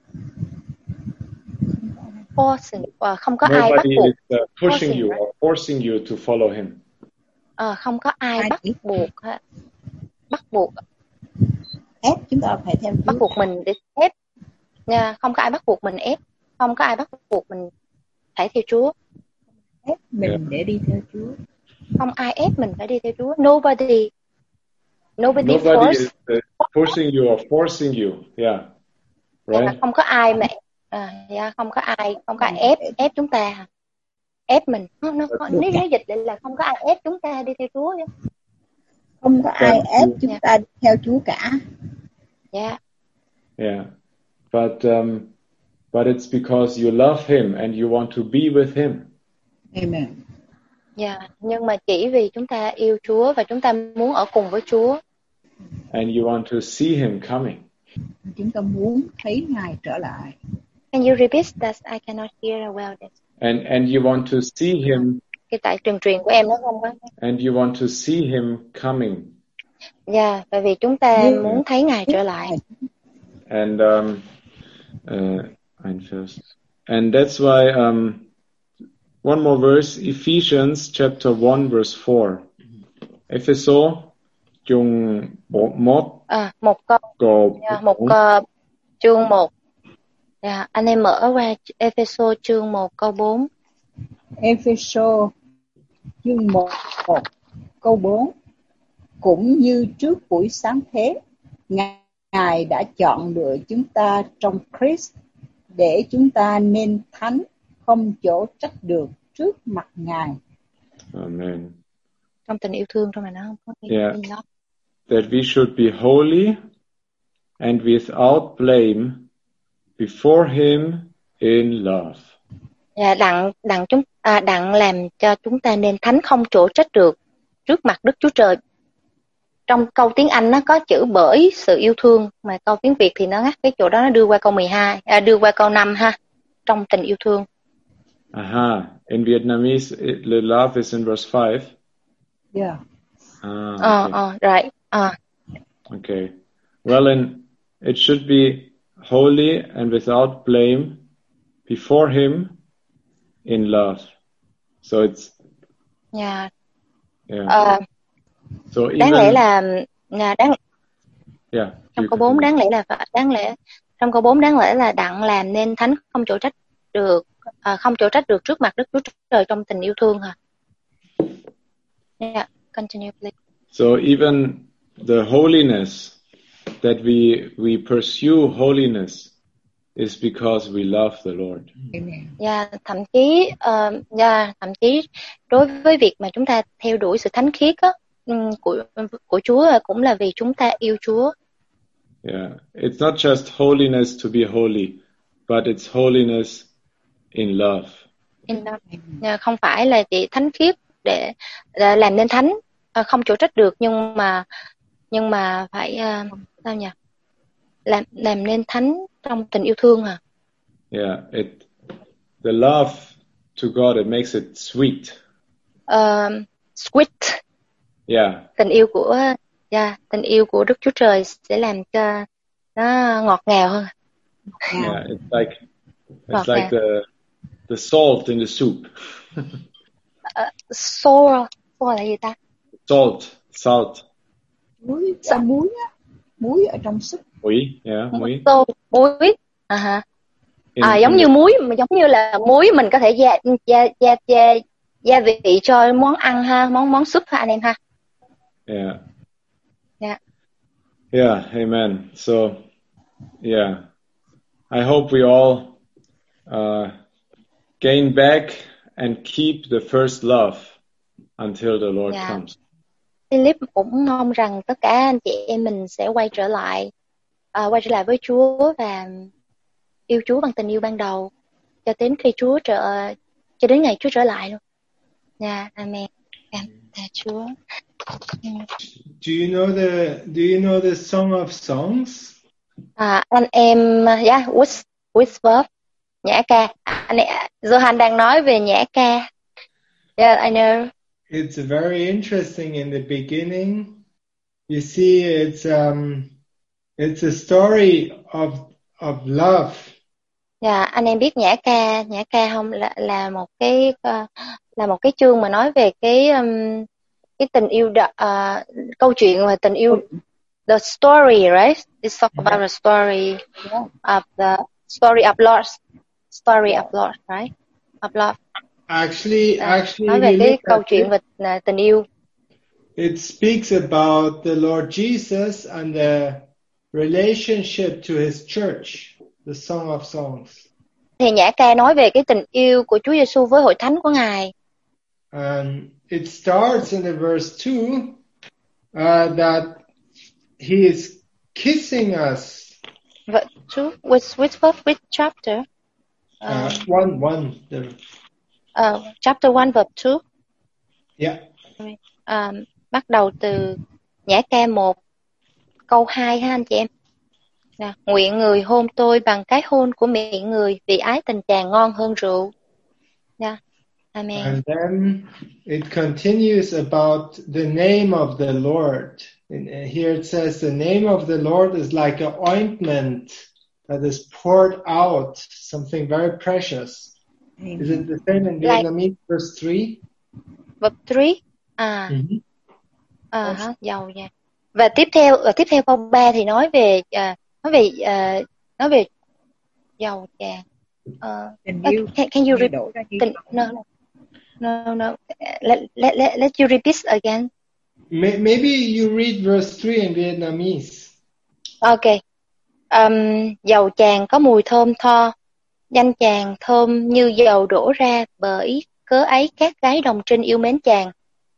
Forcing, uh, không có ai bắt Nobody buộc. is uh, pushing Forcing, you right? or forcing you to follow Him. À, không có ai Ai bắt chỉ buộc ha. Bắt buộc ép chúng ta phải theo bắt Chúa. buộc mình để ép nha, không có ai bắt buộc mình ép, không có ai bắt buộc mình phải theo Chúa, Ép mình Yeah. để đi theo Chúa. không ai ép mình phải đi theo Chúa. Nobody nobody, Nobody force. is uh, pushing you or forcing you. Yeah. Dạ, Right? không có ai mà à, dạ, không có ai không có ai ép ép chúng ta, ép mình nó, nó Được nếu cả. nếu dịch lại là không có ai ép chúng ta đi theo Chúa nhé. Không có ai But ép you- chúng ta đi theo Chúa cả. Dạ, Yeah. But um, but it's because you love Him and you want to be with Him. Amen. dạ, nhưng mà chỉ vì chúng ta yêu Chúa và chúng ta muốn ở cùng với Chúa. And you want to see Him coming. Chúng ta muốn thấy Ngài trở lại. Can you repeat that? I cannot hear well this. And and you want to see Him Cái tại trường truyền của em nó không có. and you want to see Him coming. Dạ, bởi vì chúng ta Yeah. muốn thấy Ngài trở lại. And um, uh, ein Vers. And that's why um, one more verse, Ephesians chapter one verse four. Ephesos chương một À, một câu, câu dạ, một uh, chương một. Dạ, anh em mở qua Ephesos chương một câu bốn. Ephesos chương một câu bốn. Cũng như trước buổi sáng thế, Ngài đã chọn lựa chúng ta trong Christ để chúng ta nên thánh, không chỗ trách được trước mặt Ngài. Amen. Trong tình yêu thương trong này nó không có cái Yeah. gì đó. That we should be holy and without blame before Him in love. Dạ, đặng đặng chúng à, đặng làm cho chúng ta nên thánh không chỗ trách được trước mặt Đức Chúa Trời trong câu tiếng Anh nó có chữ bởi sự yêu thương, mà câu tiếng Việt thì nó ngắt cái chỗ đó, nó đưa qua câu mười hai, à, đưa qua câu năm ha, trong tình yêu thương. Aha. In Vietnamese, it, the love is in verse five. Yeah. Ah, Ờ, okay. ờ, right. Ờ. Okay. Well, then it should be holy and without blame before Him in love. So it's Yeah. yeah. Ờ, So đáng lẽ even là là đáng yeah. trong You câu bốn continue. đáng lẽ là phải- đáng lẽ trong câu bốn đáng lẽ là đặng làm nên thánh không chỗ trách được, à, không chỗ trách được trước mặt Đức Chúa Trời trong tình yêu thương hả? Yeah, continue please. So even the holiness that we we pursue holiness is because we love the Lord. Amen. Yeah, thậm chí uh, yeah, thậm chí đối với việc mà chúng ta theo đuổi sự thánh khiết á, um, của của Chúa là cũng là vì chúng ta yêu Chúa. Yeah, it's not just holiness to be holy, but it's holiness in love. In love. Yeah, không phải là chỉ thánh khiết để, để làm nên thánh, uh, không chỗ trách được, nhưng mà nhưng mà phải uh, sao nhỉ? Làm làm nên thánh trong tình yêu thương hả? Yeah, it the love to God, it makes it sweet. Uh, sweet. Yeah. Tình yêu của yeah, tình yêu của Đức Chúa Trời sẽ làm cho nó ngọt ngào hơn. Yeah. Yeah, it's like Ngọt it's like ngào. the the salt in the soup. Uh, sour, sour là gì ta? Salt, salt. Muối, à, muối á, muối ở trong súp. Muối, yeah, muối. Tô, muối. À hả. In, À, giống in như the, muối, mà giống như là muối mình có thể gia gia gia gia gia vị cho món ăn ha, món món súp ha anh em ha. yeah. Yeah. Yeah, amen. So, yeah, I hope we all uh, gain back and keep the first love until the Lord Yeah. comes. Philip cũng mong rằng tất cả anh chị em mình sẽ quay trở lại, uh, quay trở lại với Chúa và yêu Chúa bằng tình yêu ban đầu cho đến khi Chúa trở, cho đến ngày Chúa trở lại luôn. Yeah, amen. Cảm tạ Chúa. Mm. Do you know the Do you know the Song of Songs? À, anh em, yeah, which which verse? Nhã ca. Anh Johan đang nói về nhã ca. Yeah, I know. It's very interesting. In the beginning, you see, it's um, it's a story of of love. Dạ, anh em biết nhã ca, nhã ca không, là là một cái uh, là một cái chương mà nói về cái um, cái tình yêu đ, uh, câu chuyện về tình yêu, the story, right? It's talk about the story of the story of love, story of love, right? Of love. Actually, À, actually, nói if về you cái look câu at chuyện it, về uh, tình yêu. it speaks about the Lord Jesus and the relationship to His church. The Song of Songs. Thì nhã ca nói về cái tình yêu của Chúa Giêsu với hội thánh của Ngài. And it starts in the verse two uh, that He is kissing us. Vậy, chú, which which verse, which chapter? Uh, Uh, one, one. The, uh, chapter one verse two. yeah. Um, bắt đầu từ nhã ca một câu hai ha anh chị em. Nè, nguyện người hôn tôi bằng cái hôn của miệng người, vì ái tình chàng ngon hơn rượu. Yeah. Amen. And then it continues about the name of the Lord. And here it says the name of the Lord is like an ointment that is poured out, something very precious. Amen. Is it the same in Like- Vietnamese, verse three? Verse three. À, Mhm. à hả, giàu nha. Và tiếp theo, và tiếp theo câu ba thì nói về à, nói về à, nói về giàu chàng. Uh, Tình yêu can, can you thay repeat? đổi ra đi. Tình, no, no, no. Let, let, let, let you repeat again. May- Maybe you read verse three in Vietnamese. Ok. Um, dầu chàng có mùi thơm tho, danh chàng thơm như dầu đổ ra, bởi cớ ấy các gái đồng trinh yêu mến chàng.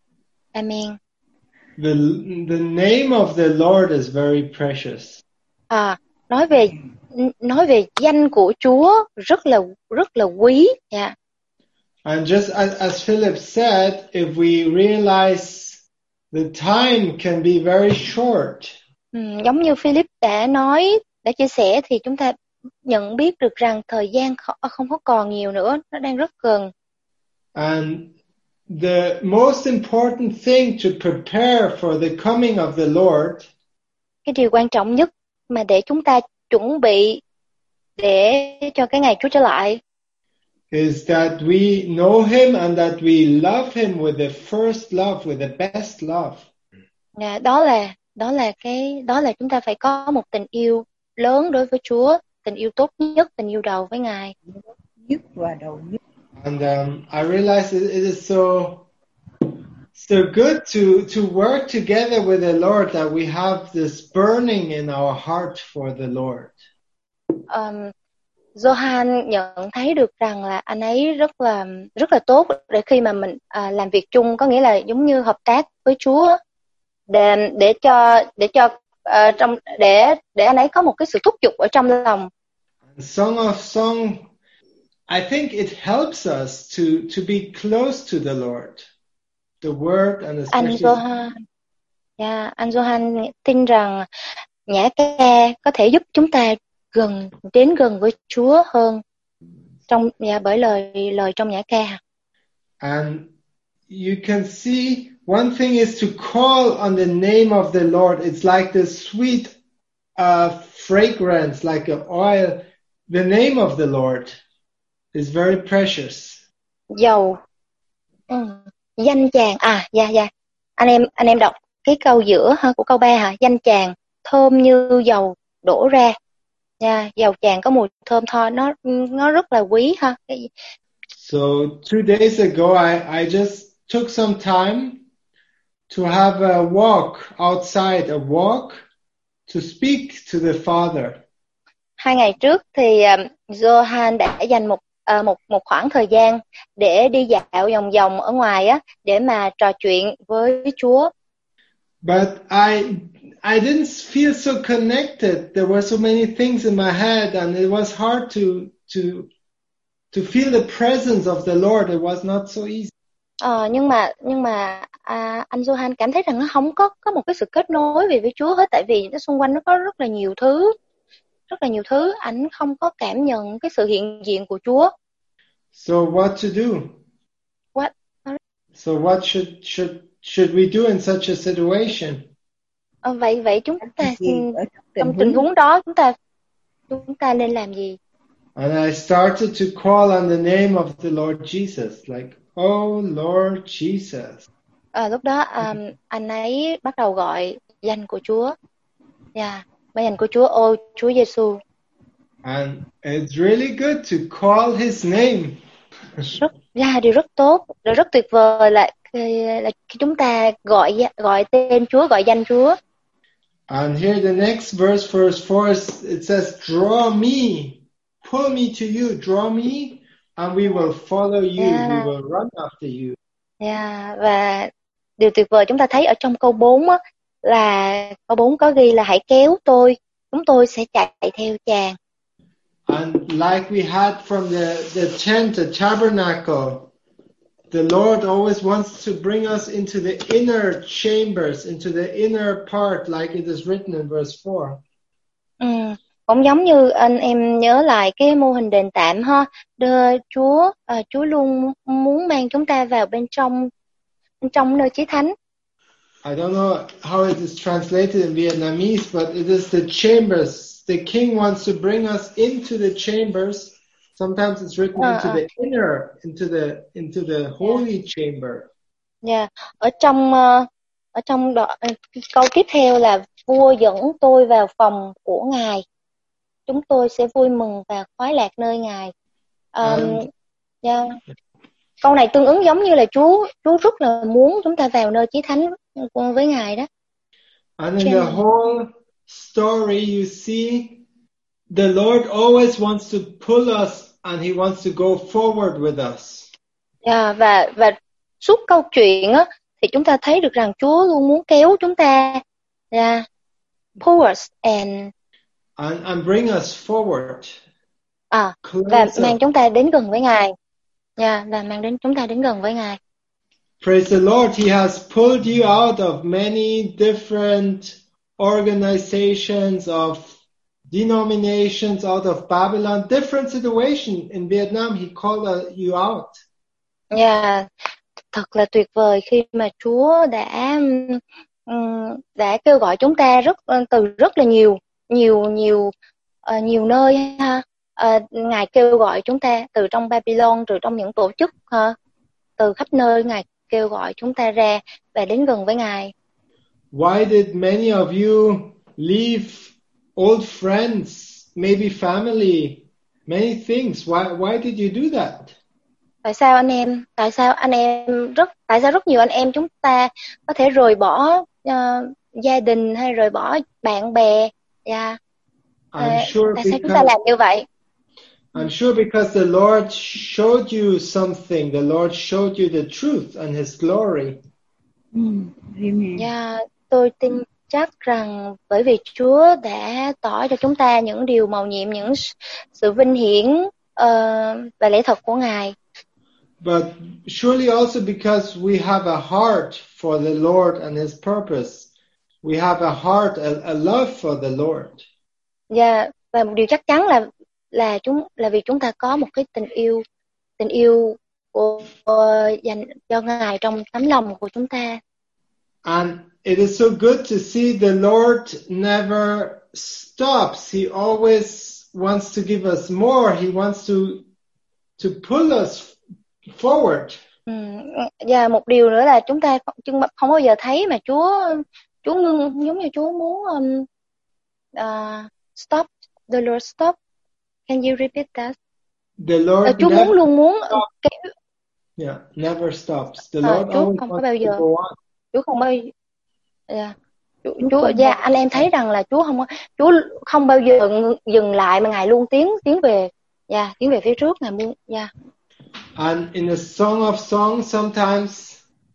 Amen. The, the name of the Lord is very precious. À, nói về nói về danh của Chúa rất là rất là quý. Yeah. And just as, as Philip said, if we realize the time can be very short. Ừ, giống như Philip đã nói, đã chia sẻ thì chúng ta nhận biết được rằng thời gian không có còn nhiều nữa, nó đang rất gần. And the most important thing to prepare for the coming of the Lord Cái điều quan trọng nhất mà để chúng ta chuẩn bị để cho cái ngày Chúa trở lại is that we know Him and that we love Him with the first love, with the best love. à, đó là đó là cái đó là chúng ta phải có một tình yêu lớn đối với Chúa, tình yêu tốt nhất, tình yêu đầu với Ngài. Nhất và đầu nhất. And um, I realize it, it is so so good to to work together with the Lord, that we have this burning in our heart for the Lord. Um, Johan nhận thấy được rằng là anh ấy rất là rất là tốt để khi mà mình à, làm việc chung, có nghĩa là giống như hợp tác với Chúa, để để cho để cho uh, trong để để anh ấy có một cái sự thúc giục ở trong lòng. Song of Song, I think it helps us to to be close to the Lord, the Word, and Anh especially. Johan, yeah, anh Johan tin rằng nhã ca có thể giúp chúng ta gần đến gần với Chúa hơn trong dạ, bởi lời lời trong nhã ca. And you can see one thing is to call on the name of the Lord. It's like the sweet uh, fragrance, like an oil. The name of the Lord is very precious. Dầu, ừ, danh chàng, à, dạ dạ, anh em anh em đọc cái câu giữa ha, của câu ba hả? Danh chàng thơm như dầu đổ ra. Dạ, dầu chàng có mùi thơm tho, nó nó rất là quý ha. So two days ago, I I just took some time to have a walk outside, a walk to speak to the Father. Hai ngày trước thì um, Johan đã dành một uh, một một khoảng thời gian để đi dạo vòng vòng ở ngoài á, để mà trò chuyện với Chúa. But I I didn't feel so connected. There were so many things in my head, and it was hard to to to feel the presence of the Lord. It was not so easy. Ờ, nhưng mà nhưng mà à, anh Johan cảm thấy rằng nó không có có một cái sự kết nối về với Chúa hết, tại vì nó xung quanh nó có rất là nhiều thứ, rất là nhiều thứ, anh không có cảm nhận cái sự hiện diện của Chúa. So what to do? What? So what should should should we do in such a situation? Ờ, vậy vậy chúng ta Gì ở trong tình trong tình huống huống đó chúng ta chúng ta nên làm gì? And I started to call on the name of the Lord Jesus, like, oh Lord Jesus. À, lúc đó um, anh ấy bắt đầu gọi danh của Chúa. Dạ, yeah, danh của Chúa, ôi Chúa Giêsu. And it's really good to call His name. Rất là yeah, điều rất tốt, điều rất tuyệt vời là, là khi chúng ta gọi gọi tên Chúa, gọi danh Chúa. And here the next verse, verse four, it says, draw me, pull me to you, draw me, and we will follow you, Yeah. we will run after you. Yeah, và điều tuyệt vời chúng ta thấy ở trong câu bốn á, là câu bốn có ghi là hãy kéo tôi, chúng tôi sẽ chạy theo chàng. And like we had from the, the tent, the tabernacle, the Lord always wants to bring us into the inner chambers, into the inner part, like it is written in verse four. Ừ, cũng giống như anh em nhớ lại cái mô hình đền tạm ha, đưa Chúa, à, Chúa luôn muốn mang chúng ta vào bên trong, bên trong nơi chí thánh. I don't know how it is translated in Vietnamese, but it is the chambers. The king wants to bring us into the chambers. Sometimes it's written Uh, into uh. the inner, into the into the holy chamber. Yeah. Ở trong uh, ở trong đó, uh, câu tiếp theo là vua dẫn tôi vào phòng của ngài, chúng tôi sẽ vui mừng và khoái lạc nơi ngài. Um, Um, yeah. Câu này tương ứng giống như là Chúa Chúa rất là muốn chúng ta vào nơi chí thánh với ngài đó. And in the whole story, you see, the Lord always wants to pull us, and He wants to go forward with us. Yeah, và và suốt câu chuyện á, thì chúng ta thấy được rằng Chúa luôn muốn kéo chúng ta ra, pull us and And, and bring us forward. à, và Closer. mang chúng ta đến gần với ngài. Yeah, và mang đến chúng ta đến gần với ngài. Praise the Lord, He has pulled you out of many different organizations, of denominations, out of Babylon, different situation. In Vietnam, He called you out. Yeah, thật là tuyệt vời khi mà Chúa đã um, đã kêu gọi chúng ta rất từ rất là nhiều nhiều nhiều uh, nhiều nơi ha. Uh, Ngài kêu gọi chúng ta từ trong Babylon, từ trong những tổ chức ha, từ khắp nơi Ngài kêu gọi chúng ta ra và đến gần với Ngài. Why did many of you leave old friends, maybe family, many things? Why why did you do that? Tại sao anh em, tại sao anh em rất, tại sao rất nhiều anh em chúng ta có thể rời bỏ uh, gia đình hay rời bỏ bạn bè? Yeah. I'm Uh, sure tại sao chúng ta because làm như vậy? I'm sure because the Lord showed you something. The Lord showed you the truth and His glory. Mm, amen. Yeah, tôi tin chắc rằng bởi vì Chúa đã tỏ cho chúng ta những điều mầu nhiệm, những sự vinh hiển uh, và lẽ thật của Ngài. But surely also because we have a heart for the Lord and His purpose. We have a heart, a, a love for the Lord. Yeah, và một điều chắc chắn là là chúng là vì chúng ta có một cái tình yêu, tình yêu của uh, dành cho Ngài trong tấm lòng của chúng ta. And it is so good to see the Lord never stops. He always wants to give us more. He wants to to pull us forward. Ừ, và một điều nữa là chúng ta không, không bao giờ thấy mà Chúa Chúa ngưng, giống như Chúa muốn um, uh, stop. The Lord stop. Can you repeat that? The Lord uh, Chúa never muốn luôn muốn cái, yeah, never stops. The uh, Lord Chúa always không có wants bao giờ to go on. Chúa không bao yeah. Chúa, Chúa yeah, anh em thấy rằng là Chúa không Chúa không bao giờ dừng lại mà Ngài luôn tiến tiến về, yeah, tiến về phía trước. Ngài muốn, yeah. And in a Song of Songs, sometimes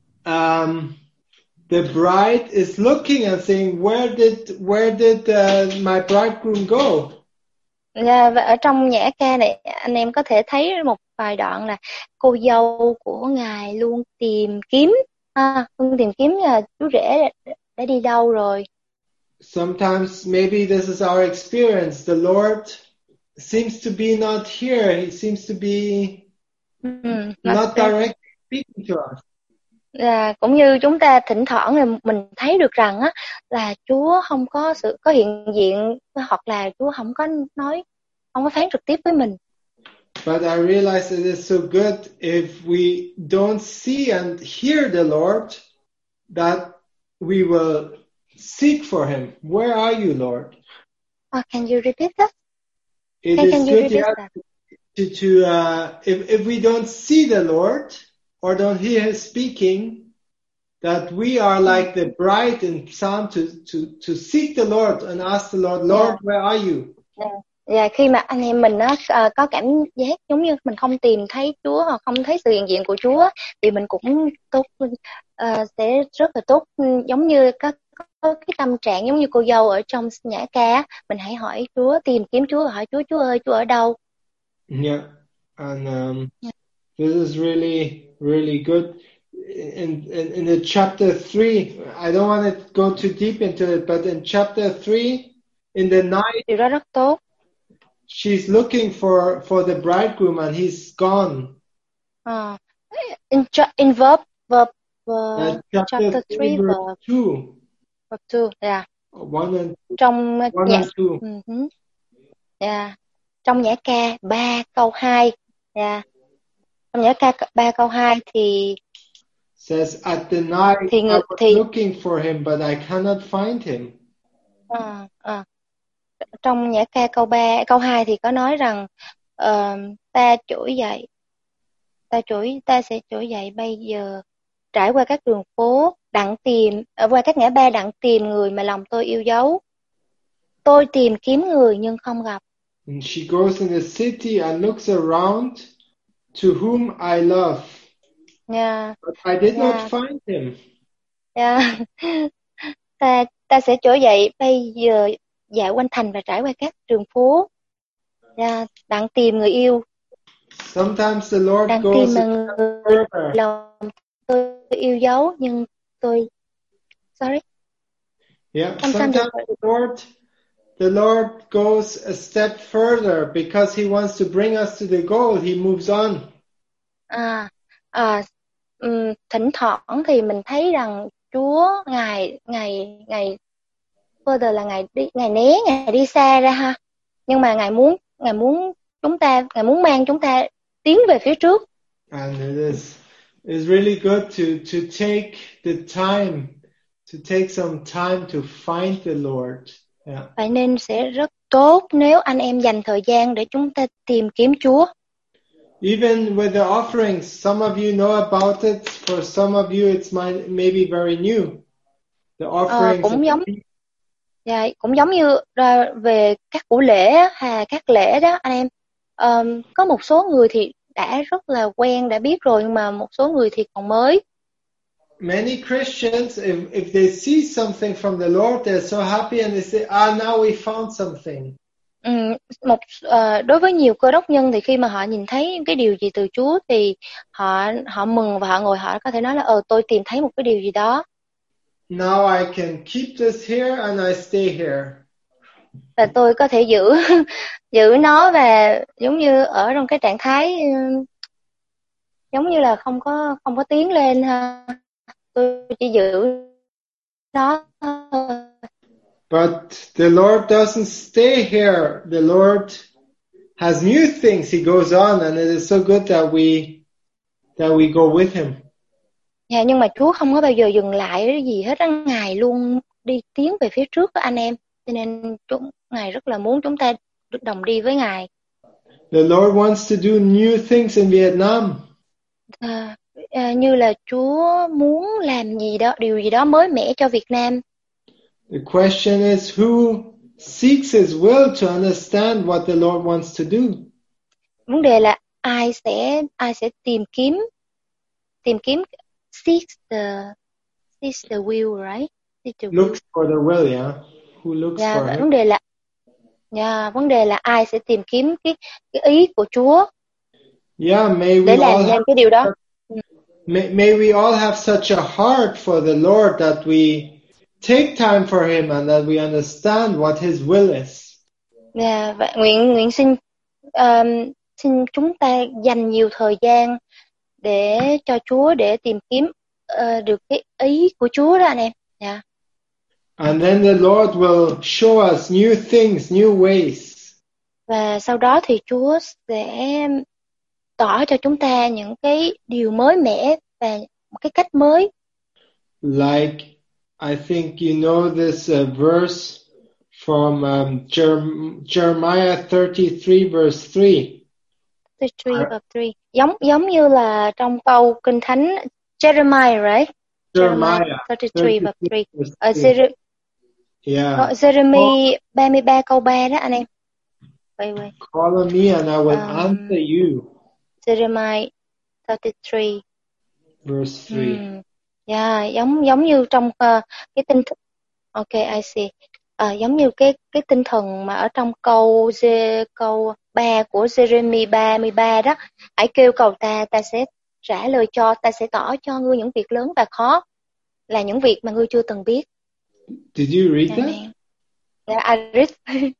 um, the bride is looking and saying, "Where did where did uh, my bridegroom go?" Yeah, và ở trong nhã ca này anh em có thể thấy một vài đoạn là cô dâu của Ngài luôn tìm kiếm, à, luôn tìm kiếm là chú rể đã, đã đi đâu rồi. Sometimes maybe this is our experience. The Lord seems to be not here. He seems to be Mm, not directly speaking to us. Là cũng như chúng ta thỉnh thoảng là mình thấy được rằng á là Chúa không có sự có hiện diện, hoặc là Chúa không có nói, không có phán trực tiếp với mình. But I realize it is so good if we don't see and hear the Lord, that we will seek for Him. Where are you, Lord? Oh, can you repeat that? It Can, is can you good repeat to, that? to, to uh, if if we don't see the Lord or don't hear His speaking, that we are like the bride in Psalm to to to seek the Lord and ask the Lord, Lord, Yeah. where are you? Yeah. Và khi mà anh em mình nó uh, có cảm giác giống như mình không tìm thấy Chúa hoặc không thấy sự hiện diện của Chúa, thì mình cũng tốt uh, sẽ rất là tốt, giống như có, có cái tâm trạng giống như cô dâu ở trong nhã ca, mình hãy hỏi Chúa, tìm kiếm Chúa, hỏi Chúa, Chúa ơi, Chúa ở đâu? Yeah, and um, yeah. This is really really good. In, in in the chapter three, I don't want to go too deep into it, but in chapter three, in the night, điều đó rất tốt. She's looking for for the bridegroom and he's gone. Uh, in in verb verb uh, uh, chapter, chapter three verse verb two. Verb two, yeah. One and trong one nhã, and two. Uh-huh. Yeah. Trong nhã ca ba câu hai, yeah. Trong nhã ca ba câu hai thì says at the night thì I người, was thì looking for him but I cannot find him. Uh, uh. Trong nhã ca câu ba câu hai thì có nói rằng uh, ta trỗi dậy, ta trỗi ta sẽ trỗi dậy bây giờ, trải qua các đường phố đặng tìm, ở qua các ngã ba đặng tìm người mà lòng tôi yêu dấu. Tôi tìm kiếm người nhưng không gặp. And she goes in the city and looks around to whom I love. Yeah. But I did Yeah. not find him. Yeah. ta ta sẽ trỗi dậy bây giờ, dạo quanh thành và trải qua các đường phố, yeah, đặng tìm người yêu. Sometimes the Lord Đặng goes tìm người lòng tôi yêu dấu nhưng tôi sorry. Yeah, Sometimes sometimes the Lord, the Lord goes a step further because He wants to bring us to the goal. He moves on. À, à ừm, thỉnh thoảng thì mình thấy rằng Chúa ngài ngài ngài further là ngài đi ngài né ngài đi xa ra ha, nhưng mà ngài muốn ngài muốn chúng ta ngài muốn mang chúng ta tiến về phía trước. And it is is really good to to take the time to take some time to find the Lord. Yeah. Vậy nên sẽ rất tốt nếu anh em dành thời gian để chúng ta tìm kiếm Chúa. Even with the offerings, some of you know about it. For some of you, it's might, maybe very new. The offerings. Ờ, cũng giống, dạ, cũng giống như uh, về các của lễ hà các lễ đó anh em. Um, có một số người thì đã rất là quen đã biết rồi, nhưng mà một số người thì còn mới. Many Christians, if if they see something from the Lord, they're so happy and they say, "Ah, now we found something." Ừ, một uh, đối với nhiều cơ đốc nhân thì khi mà họ nhìn thấy cái điều gì từ Chúa thì họ họ mừng và họ ngồi họ có thể nói là ờ tôi tìm thấy một cái điều gì đó. Now I can keep this here and I stay here. Và tôi có thể giữ giữ nó và giống như ở trong cái trạng thái giống như là không có không có tiến lên ha. Tôi chỉ giữ nó. But the Lord doesn't stay here. The Lord has new things. He goes on, and it is so good that we that we go with Him. Dạ, nhưng mà Chúa không có bao giờ dừng lại cái gì hết á, Ngài luôn đi tiến về phía trước đó anh em. Cho nên chúng Ngài rất là muốn chúng ta được đồng đi với Ngài. The Lord wants to do new things in Vietnam. À, à, như là Chúa muốn làm gì đó, điều gì đó mới mẻ cho Việt Nam. The question is who seeks His will to understand what the Lord wants to do. Vấn đề là ai sẽ ai sẽ tìm kiếm tìm kiếm seeks the seeks the will, right? The will. Looks for the will, yeah. Who looks Yeah, for Him? vấn đề là yeah, vấn đề là ai sẽ tìm kiếm cái cái ý của Chúa. Yeah, may we để làm all nên have, cái điều đó. may, may we all have such a heart for the Lord that we take time for Him and that we understand what His will is. Yeah, và nguyện nguyện xin um, xin chúng ta dành nhiều thời gian để cho Chúa để tìm kiếm uh, được cái ý của Chúa đó anh em. Yeah. And then the Lord will show us new things, new ways. Và sau đó thì Chúa sẽ tỏ cho chúng ta những cái điều mới mẻ và một cái cách mới. Like, I think you know this uh, verse from um, Jer- Jeremiah thirty-three verse three. thirty-three of three. Giống giống như là trong câu Kinh Thánh Jeremiah, right? Jeremiah thirty-three of three. verse Ở three. Jer- Yeah. uh, Jeremy ba mươi ba câu ba đó anh em. Wait, wait. Call on me and I will Um, answer you. Jeremiah thirty-three. Verse three. Hmm. Yeah, giống giống như trong uh, cái tinh thần. Okay, I see. À, giống như cái cái tinh thần mà ở trong câu câu ba của Jeremy ba mươi ba đó. Hãy kêu cầu ta, ta sẽ trả lời cho, ta sẽ tỏ cho ngươi những việc lớn và khó, là những việc mà ngươi chưa từng biết. Did you read that? Amen. Yeah, I read.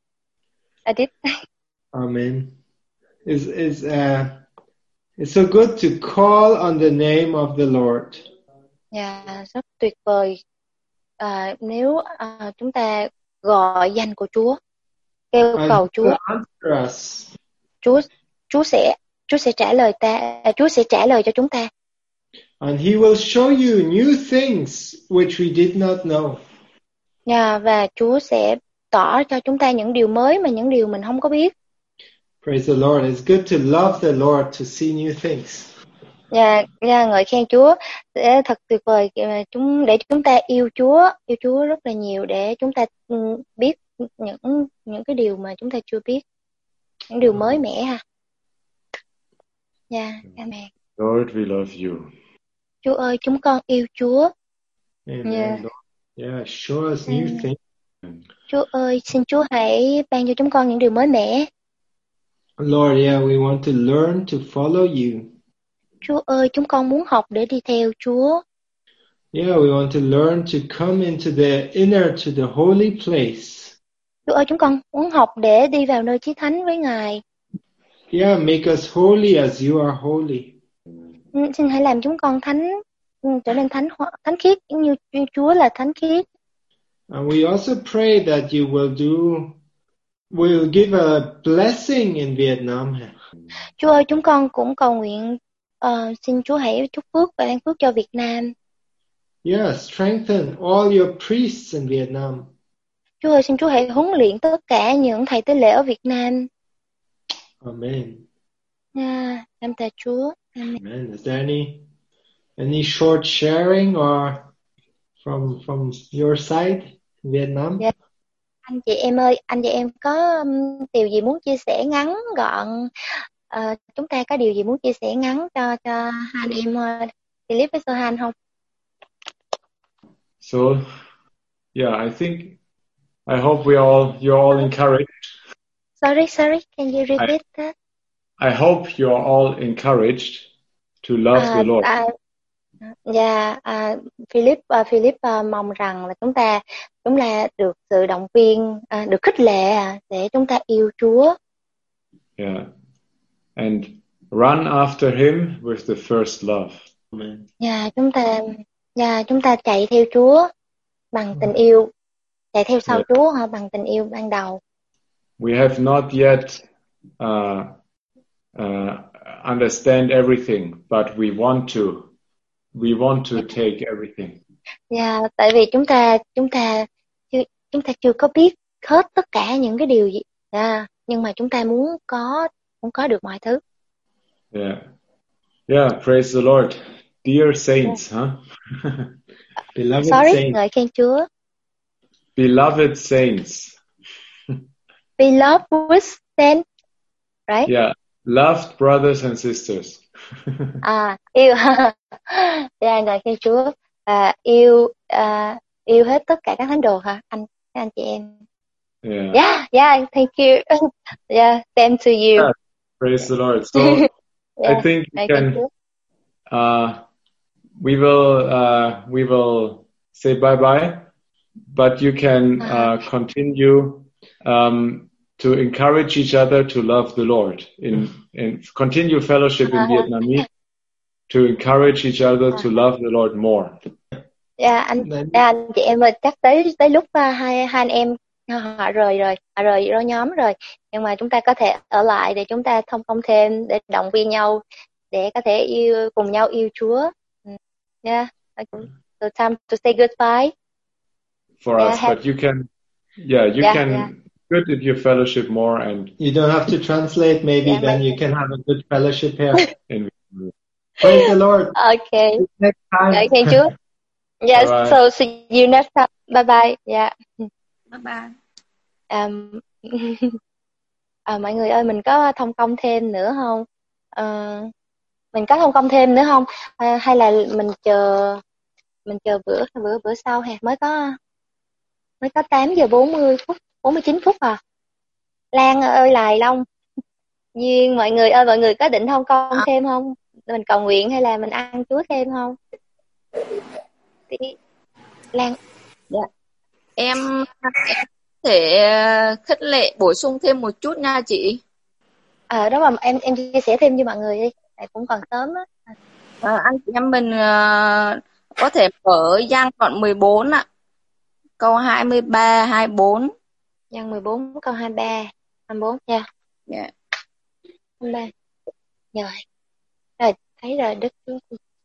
I did. Amen. Is is uh, it's so good to call on the name of the Lord. Yeah, rất tuyệt vời. À, nếu uh, chúng ta gọi danh của Chúa, kêu And cầu He Chúa, will answer us. Chúa Chúa sẽ Chúa sẽ trả lời ta, à, Chúa sẽ trả lời cho chúng ta. And He will show you new things which we did not know. Yeah, và Chúa sẽ tỏ cho chúng ta những điều mới mà những điều mình không có biết. Praise the Lord. It's good to love the Lord to see new things. Yeah, yeah, ngợi khen Chúa. Để thật tuyệt vời chúng để chúng ta yêu Chúa, yêu Chúa rất là nhiều để chúng ta biết những những cái điều mà chúng ta chưa biết, những điều mới mẻ ha. Yeah, amen. Lord, we love you. Chúa ơi, chúng con yêu Chúa. Amen. Yeah. Lord. Yeah, show us new Amen. things. Chúa ơi, xin Chúa hãy ban cho chúng con những điều mới mẻ. Lord, yeah, we want to learn to follow you. Chúa ơi, chúng con muốn học để đi theo Chúa. Yeah, we want to learn to come into the inner, to the holy place. Chúa ơi, chúng con muốn học để đi vào nơi chí thánh với Ngài. Yeah, make us holy as you are holy. Ừ, xin hãy làm chúng con thánh, ừ, trở nên thánh thánh khiết như, như Chúa là thánh khiết. And we also pray that you will do, will give a blessing in Vietnam. Chúa ơi, chúng con cũng cầu nguyện, uh, xin Chúa hãy chúc phước và ban phước cho Việt Nam. Yeah, strengthen all your priests in Vietnam. Chúa ơi, xin Chúa hãy huấn luyện tất cả những thầy tế lễ ở Việt Nam. Amen. À, cảm tạ Chúa. Amen. Amen. Is there any any short sharing or from from your side in Vietnam? Yeah. Anh chị em ơi, anh chị em có um, điều gì muốn chia sẻ ngắn gọn? Uh, chúng ta có điều gì muốn chia sẻ ngắn cho cho hai anh em uh, Philip với Sohan không? So, yeah, I think, I hope we all, you're all encouraged. Sorry, sorry, can you repeat I, that? I hope you're all encouraged to love À, the Lord. à, dạ, à, Philip, à, Philip à, mong rằng là chúng ta chúng là được sự động viên, à, được khích lệ à, để chúng ta yêu Chúa. Yeah, and run after Him with the first love. Amen. Dạ, chúng ta, dạ, chúng ta chạy theo Chúa bằng tình yêu, chạy theo sau Yeah. Chúa hả, bằng tình yêu ban đầu. We have not yet uh, uh, understand everything, but we want to. We want to take everything. Dạ, tại vì chúng ta chúng ta chưa, chúng ta chưa có biết hết tất cả những cái điều gì, dạ, nhưng mà chúng ta muốn có muốn có được mọi thứ. Yeah, yeah. Praise the Lord, dear saints, huh? Beloved Sorry, saints. ngợi khen Chúa. Beloved saints. Beloved with saints, right? Yeah, loved brothers and sisters. À, yêu, dạ, ngợi khen Chúa, à, yêu, à, yêu hết tất cả các thánh đồ hả, anh, các anh chị em. Yeah. Yeah, yeah, thank you. Yeah, same to you. Yeah, praise the Lord. So Yeah, I think we ngợi khen can. Chúa. Uh, we will. Uh, we will say bye bye, but you can uh, continue um, to encourage each other to love the Lord in and continue fellowship in Vietnamese to encourage each other to love the Lord more. Dạ, anh, dạ, anh chị em ơi, chắc tới tới lúc uh, hai hai anh em họ rời rồi, họ rời rồi nhóm rồi, nhưng mà chúng ta có thể ở lại để chúng ta thông công thêm, để động viên nhau, để có thể yêu cùng nhau yêu Chúa. Yeah, so time to say goodbye For yeah, us, have, but you can, yeah, you yeah, can. Yeah. Good if you fellowship more, and You don't have to translate, maybe Yeah, then maybe. you can have a good fellowship here. in, Praise the Lord. Okay. See you next time. Ngợi khen Chúa. Yes, Bye bye. so see you next time. Bye bye. Yeah. Bye bye. Um, à, mọi người ơi, mình có thông công thêm nữa không? Uh, mình có thông công thêm nữa không? À, hay là mình chờ mình chờ bữa bữa bữa sau ha, mới có mới có tám giờ bốn mươi phút, bốn mươi chín phút à. Lan ơi, Lài Long, Duyên, mọi người ơi, mọi người có định thông công À. thêm không? Mình cầu nguyện hay là mình ăn Chúa thêm không? Thì Lan, Dạ. Em, em có thể khích lệ bổ sung thêm một chút nha chị. à, đó mà em em chia sẻ thêm với mọi người đi, tại cũng còn sớm á. À, anh chị em mình uh, có thể mở Giăng đoạn mười bốn ạ, câu hai mươi ba, hai mươi bốn. Giăng mười bốn câu hai mươi ba, hai mươi bốn nha. Dạ. hai mươi ba. Rồi. Rồi, thấy rồi Đức Chúa.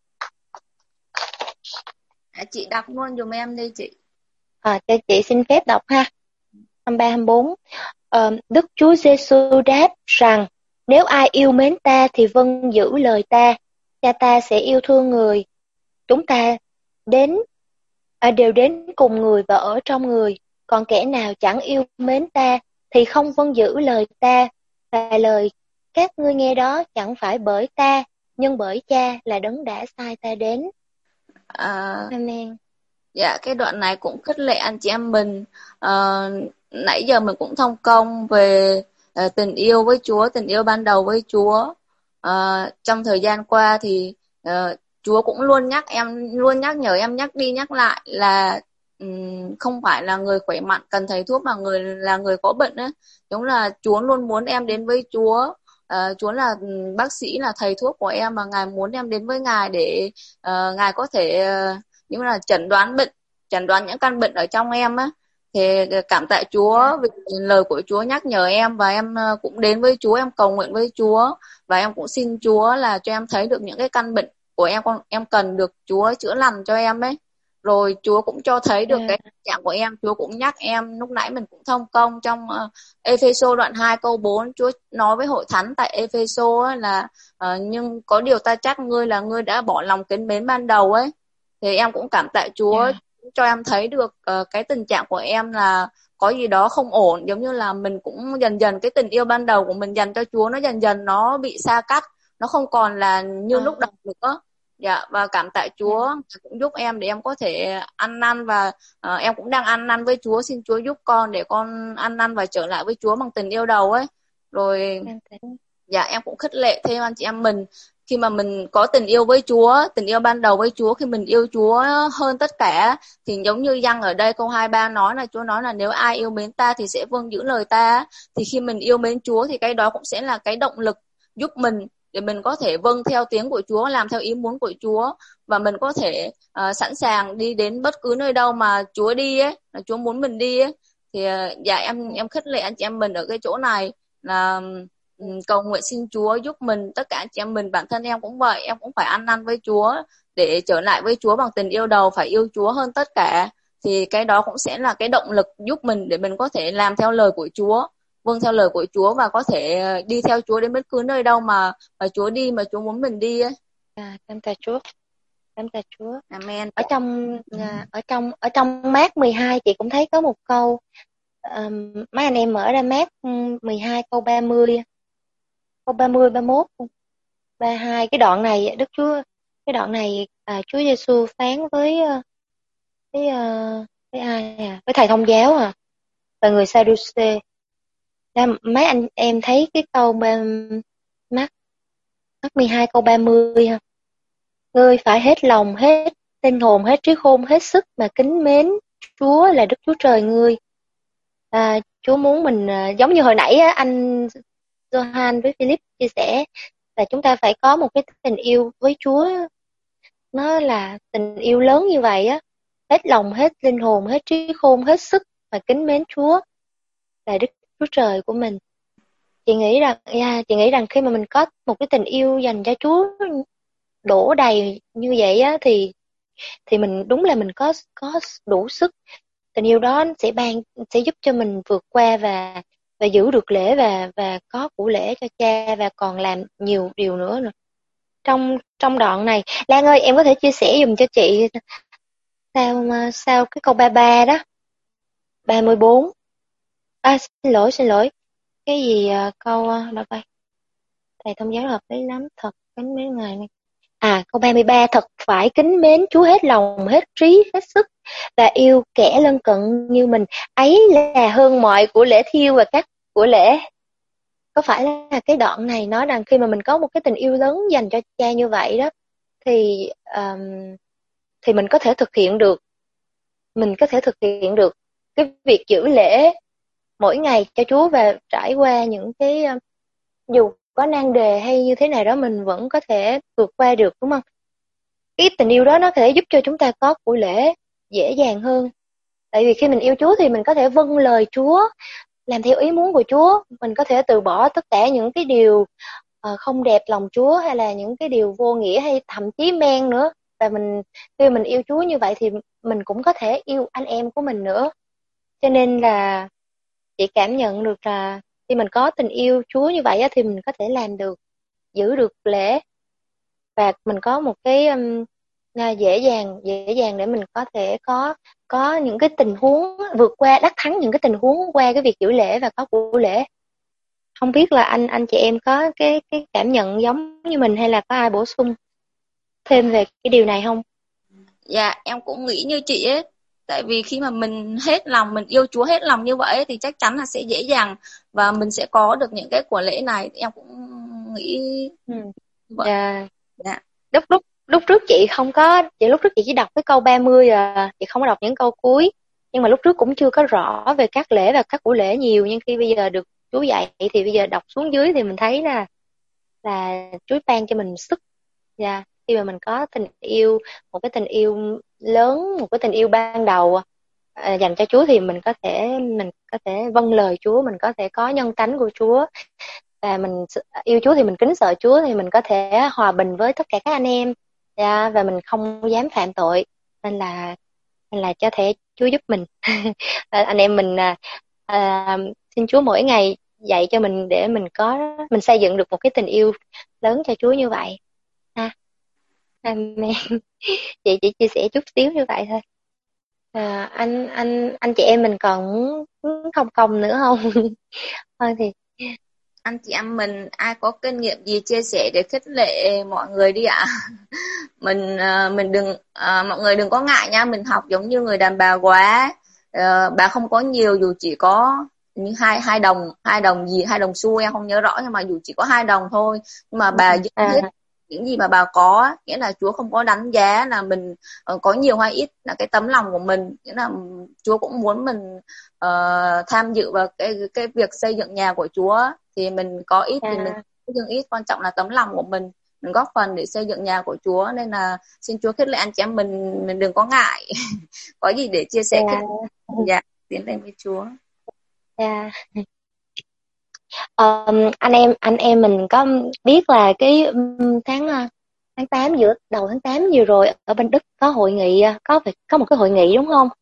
À, chị đọc luôn dùm em đi chị. À, cho chị xin phép đọc ha. hai mươi ba, hai mươi bốn. À, Đức Chúa Giêsu đáp rằng, nếu ai yêu mến ta thì vâng giữ lời ta, cha ta sẽ yêu thương người. Chúng ta đến à, đều đến cùng người và ở trong người. Còn kẻ nào chẳng yêu mến ta thì không vâng giữ lời ta, và lời các ngươi nghe đó chẳng phải bởi ta, nhưng bởi cha là đấng đã sai ta đến. À, Amen. dạ, cái đoạn này cũng khích lệ anh chị em mình. À, nãy giờ mình cũng thông công về uh, tình yêu với Chúa, tình yêu ban đầu với Chúa. uh, trong thời gian qua thì uh, Chúa cũng luôn nhắc em, luôn nhắc nhở em, nhắc đi nhắc lại là um, không phải là người khỏe mạnh cần thầy thuốc mà người là người có bệnh ấy. Đúng là Chúa luôn muốn em đến với Chúa. Uh, Chúa là bác sĩ, là thầy thuốc của em, và Ngài muốn em đến với Ngài để uh, Ngài có thể uh, như là chẩn đoán bệnh, chẩn đoán những căn bệnh ở trong em á. Thì cảm tạ Chúa vì lời của Chúa nhắc nhở em, và em cũng đến với Chúa, em cầu nguyện với Chúa, và em cũng xin Chúa là cho em thấy được những cái căn bệnh của em, em cần được Chúa chữa lành cho em ấy. Rồi Chúa cũng cho thấy được cái trạng của em. Chúa cũng nhắc em, lúc nãy mình cũng thông công trong uh, Ê-phê-sô đoạn hai câu bốn, Chúa nói với hội thánh tại Ê-phê-sô là uh, nhưng có điều ta trách ngươi là ngươi đã bỏ lòng kính mến ban đầu ấy. Thì em cũng cảm tạ Chúa yeah. cho em thấy được uh, cái tình trạng của em là có gì đó không ổn, giống như là mình cũng dần dần cái tình yêu ban đầu của mình dành cho Chúa nó dần dần nó bị xa cách, nó không còn là như à. lúc đầu nữa. Dạ, và cảm tạ Chúa cũng giúp em để em có thể ăn năn, và uh, em cũng đang ăn năn với Chúa, xin Chúa giúp con để con ăn năn và trở lại với Chúa bằng tình yêu đầu ấy. Rồi dạ, em cũng khích lệ thêm anh chị em mình, khi mà mình có tình yêu với Chúa, tình yêu ban đầu với Chúa, khi mình yêu Chúa hơn tất cả, thì giống như Giăng ở đây câu hai ba nói là Chúa nói là nếu ai yêu mến ta thì sẽ vâng giữ lời ta. Thì khi mình yêu mến Chúa thì cái đó cũng sẽ là cái động lực giúp mình để mình có thể vâng theo tiếng của Chúa, làm theo ý muốn của Chúa, và mình có thể uh, sẵn sàng đi đến bất cứ nơi đâu mà Chúa đi ấy, là Chúa muốn mình đi ấy. Thì uh, dạ em em khích lệ anh chị em mình ở cái chỗ này là um, cầu nguyện xin Chúa giúp mình, tất cả anh chị em mình, bản thân em cũng vậy, em cũng phải ăn năn với Chúa để trở lại với Chúa bằng tình yêu đầu, phải yêu Chúa hơn tất cả. Thì cái đó cũng sẽ là cái động lực giúp mình để mình có thể làm theo lời của Chúa, vâng theo lời của Chúa, và có thể đi theo Chúa đến bất cứ nơi đâu mà, mà Chúa đi, mà Chúa muốn mình đi ấy. À, cảm tạ Chúa, cảm tạ Chúa. Amen. Ở trong ở trong ở trong Mác mười hai chị cũng thấy có một câu, um, mấy anh em mở ra Mác mười hai câu ba mươi, câu ba mươi, ba mươi mốt, ba mươi hai, cái đoạn này Đức Chúa, cái đoạn này à, Chúa Giêsu phán với với với ai à, với thầy thông giáo à, và người Sa-đu-xê. Mấy anh em thấy cái câu Mác Mác mười hai câu ba mươi ha. Ngươi phải hết lòng, hết linh hồn, hết trí khôn, hết sức mà kính mến Chúa là Đức Chúa Trời ngươi. À, Chúa muốn mình à, giống như hồi nãy á, anh Johan với Philip chia sẻ là chúng ta phải có một cái tình yêu với Chúa, nó là tình yêu lớn như vậy á, hết lòng, hết linh hồn, hết trí khôn, hết sức mà kính mến Chúa là Đức Chúa Trời của mình. Chị nghĩ rằng yeah, chị nghĩ rằng khi mà mình có một cái tình yêu dành cho Chúa đổ đầy như vậy á, thì thì mình đúng là mình có có đủ sức. Tình yêu đó sẽ ban sẽ giúp cho mình vượt qua và và giữ được lễ, và và có của lễ cho Cha, và còn làm nhiều điều nữa nữa. Trong trong đoạn này, Lan ơi, em có thể chia sẻ giùm cho chị sao sao cái câu ba mươi ba đó, ba mươi bốn. À, xin lỗi xin lỗi. Cái gì uh, câu uh, đâu vậy? Thầy thông giáo hợp lý lắm, thật kính mến Ngài này. À, câu ba mươi ba, thật phải kính mến Chúa hết lòng, hết trí, hết sức, và yêu kẻ lân cận như mình, ấy là hơn mọi của lễ thiêu và các của lễ. Có phải là cái đoạn này nói rằng khi mà mình có một cái tình yêu lớn dành cho Cha như vậy đó, thì um, thì mình có thể thực hiện được, mình có thể thực hiện được cái việc giữ lễ mỗi ngày cho Chúa, và trải qua những cái uh, dù có nan đề hay như thế này đó, mình vẫn có thể vượt qua được, đúng không? Cái tình yêu đó nó có thể giúp cho chúng ta có của lễ dễ dàng hơn. Tại vì khi mình yêu Chúa thì mình có thể vâng lời Chúa, làm theo ý muốn của Chúa. Mình có thể từ bỏ tất cả những cái điều uh, không đẹp lòng Chúa, hay là những cái điều vô nghĩa, hay thậm chí men nữa. Và mình khi mình yêu Chúa như vậy thì mình cũng có thể yêu anh em của mình nữa. Cho nên là chị cảm nhận được là khi mình có tình yêu Chúa như vậy á, thì mình có thể làm được, giữ được lễ, và mình có một cái um, dễ dàng dễ dàng để mình có thể có có những cái tình huống vượt qua, đắc thắng những cái tình huống qua cái việc giữ lễ và có của lễ. Không biết là anh anh chị em có cái cái cảm nhận giống như mình, hay là có ai bổ sung thêm về cái điều này không? Dạ, em cũng nghĩ như chị ấy. Tại vì khi mà mình hết lòng, mình yêu Chúa hết lòng như vậy thì chắc chắn là sẽ dễ dàng và mình sẽ có được những cái của lễ này. Em cũng cũng nghĩ Ừ. vậy. Dạ. Dạ. Lúc lúc lúc trước chị không có, chị lúc trước chị chỉ đọc cái câu ba mươi à, chị không có đọc những câu cuối. Nhưng mà lúc trước cũng chưa có rõ về các lễ và các buổi lễ nhiều, nhưng khi bây giờ được Chúa dạy thì bây giờ đọc xuống dưới thì mình thấy là là Chúa ban cho mình sức. Dạ. Khi mà mình có tình yêu, một cái tình yêu lớn, một cái tình yêu ban đầu à, dành cho Chúa, thì mình có thể mình có thể vâng lời Chúa, mình có thể có nhân tánh của Chúa, và mình yêu Chúa thì mình kính sợ Chúa, thì mình có thể hòa bình với tất cả các anh em. Dạ, và mình không dám phạm tội, nên là nên là cho thể Chúa giúp mình. Anh em mình à, à, xin Chúa mỗi ngày dạy cho mình để mình có mình xây dựng được một cái tình yêu lớn cho Chúa như vậy ha. Amen. Chị chỉ chia sẻ chút xíu như vậy thôi. À, anh anh anh chị em mình còn muốn không công nữa không? Thôi thì Anh chị em mình ai có kinh nghiệm gì chia sẻ để khích lệ mọi người đi ạ. Mình uh, mình đừng uh, mọi người đừng có ngại nha, mình học giống như người đàn bà quá. Uh, bà không có nhiều, dù chỉ có những hai hai đồng hai đồng gì hai đồng xu em không nhớ rõ, nhưng mà dù chỉ có hai đồng thôi, nhưng mà bà giúp à, hết những gì mà bà có. Nghĩa là Chúa không có đánh giá là mình uh, có nhiều hay ít, là cái tấm lòng của mình. Nghĩa là Chúa cũng muốn mình uh, tham dự vào cái cái việc xây dựng nhà của Chúa. Thì mình có ít thì mình xây dựng ít, quan trọng là tấm lòng của mình mình góp phần để xây dựng nhà của Chúa. Nên là xin Chúa khích lệ anh chị em mình mình đừng có ngại. Có gì để chia sẻ khích lệ, dạ, tiến lên với Chúa. Dạ. Um, anh em anh em mình có biết là cái um, tháng tháng tám giữa đầu tháng tám vừa rồi ở bên Đức có hội nghị, có có một cái hội nghị đúng không?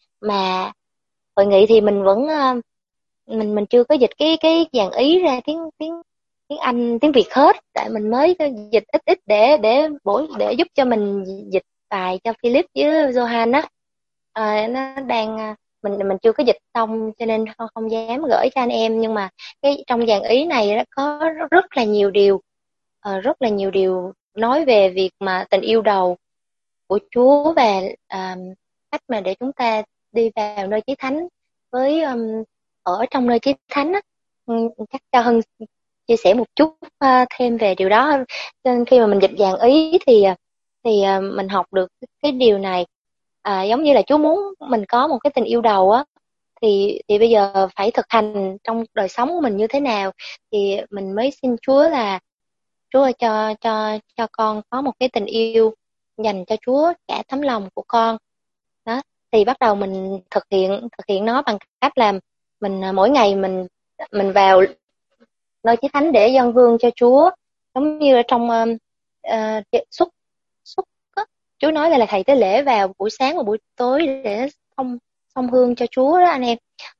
Mà hội nghị thì mình vẫn uh, mình mình chưa có dịch cái cái dàn ý ra tiếng tiếng tiếng Anh tiếng Việt hết, tại mình mới dịch ít ít để để bổ để giúp cho mình dịch bài cho Philip với Johan á. À, nó đang mình mình chưa có dịch xong cho nên không, không dám gửi cho anh em, nhưng mà cái trong dàn ý này nó có rất là nhiều điều uh, rất là nhiều điều nói về việc mà tình yêu đầu của Chúa, và uh, cách mà để chúng ta đi vào nơi chí thánh với um, ở trong nơi chí thánh á. Chắc cho Hân chia sẻ một chút uh, thêm về điều đó. Nên khi mà mình dịch dàn ý thì thì uh, mình học được cái điều này, à, giống như là Chúa muốn mình có một cái tình yêu đầu á, thì thì bây giờ phải thực hành trong đời sống của mình như thế nào, thì mình mới xin Chúa là Chúa ơi, cho cho cho con có một cái tình yêu dành cho Chúa cả tấm lòng của con. Đó, thì bắt đầu mình thực hiện thực hiện nó bằng cách là mình mỗi ngày mình mình vào nơi chí thánh để dâng hương cho Chúa, giống như ở trong uh, xuất xuất á. Chúa nói là, là thầy tế lễ vào buổi sáng và buổi tối để xông xông hương cho Chúa đó anh em.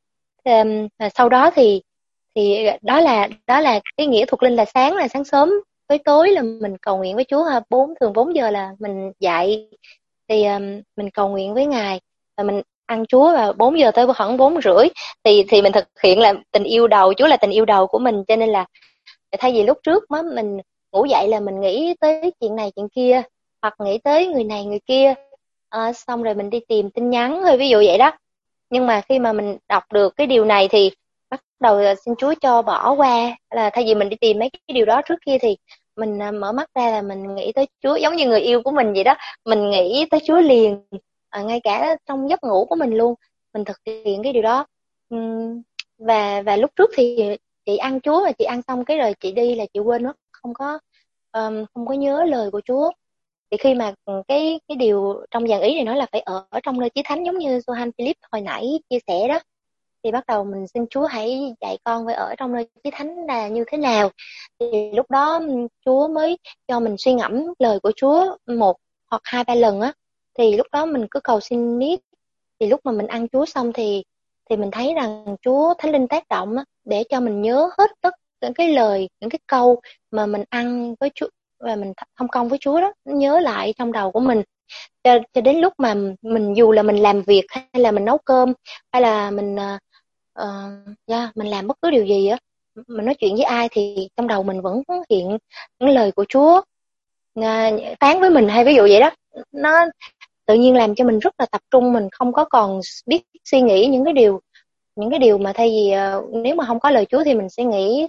Thì, sau đó thì thì đó là đó là cái nghĩa thuộc linh là sáng là sáng sớm, với tối là mình cầu nguyện với Chúa ha. Bốn thường bốn giờ là mình dạy, thì um, mình cầu nguyện với Ngài, và mình ăn Chúa vào bốn giờ tới khoảng bốn rưỡi, thì thì mình thực hiện là tình yêu đầu, Chúa là tình yêu đầu của mình. Cho nên là thay vì lúc trước mà mình ngủ dậy là mình nghĩ tới chuyện này chuyện kia, hoặc nghĩ tới người này người kia, à, xong rồi mình đi tìm tin nhắn thôi, ví dụ vậy đó. Nhưng mà khi mà mình đọc được cái điều này thì bắt đầu xin Chúa cho bỏ qua, là thay vì mình đi tìm mấy cái điều đó trước kia thì mình mở mắt ra là mình nghĩ tới Chúa, giống như người yêu của mình vậy đó. Mình nghĩ tới Chúa liền, à, ngay cả trong giấc ngủ của mình luôn, mình thực hiện cái điều đó. uhm, và và lúc trước thì chị ăn Chúa, và chị ăn xong cái rồi chị đi là chị quên mất, không có um, không có nhớ lời của Chúa. Thì khi mà cái cái điều trong dàn ý này nói là phải ở, ở trong nơi chí thánh, giống như Johan Philip hồi nãy chia sẻ đó, thì bắt đầu mình xin Chúa hãy dạy con phải ở trong nơi chí thánh là như thế nào. Thì lúc đó Chúa mới cho mình suy ngẫm lời của Chúa một hoặc hai ba lần á, thì lúc đó mình cứ cầu xin miết. Thì lúc mà mình ăn Chúa xong thì thì mình thấy rằng Chúa Thánh Linh tác động á, để cho mình nhớ hết tất những cái lời, những cái câu mà mình ăn với Chúa và mình thông công với Chúa đó, nhớ lại trong đầu của mình, cho, cho đến lúc mà mình, dù là mình làm việc hay là mình nấu cơm hay là mình uh, yeah, mình làm bất cứ điều gì á, mình nói chuyện với ai thì trong đầu mình vẫn hiện những lời của Chúa uh, phán với mình, hay ví dụ vậy đó. Nó tự nhiên làm cho mình rất là tập trung, mình không có còn biết suy nghĩ những cái điều những cái điều mà thay vì uh, nếu mà không có lời Chúa thì mình sẽ nghĩ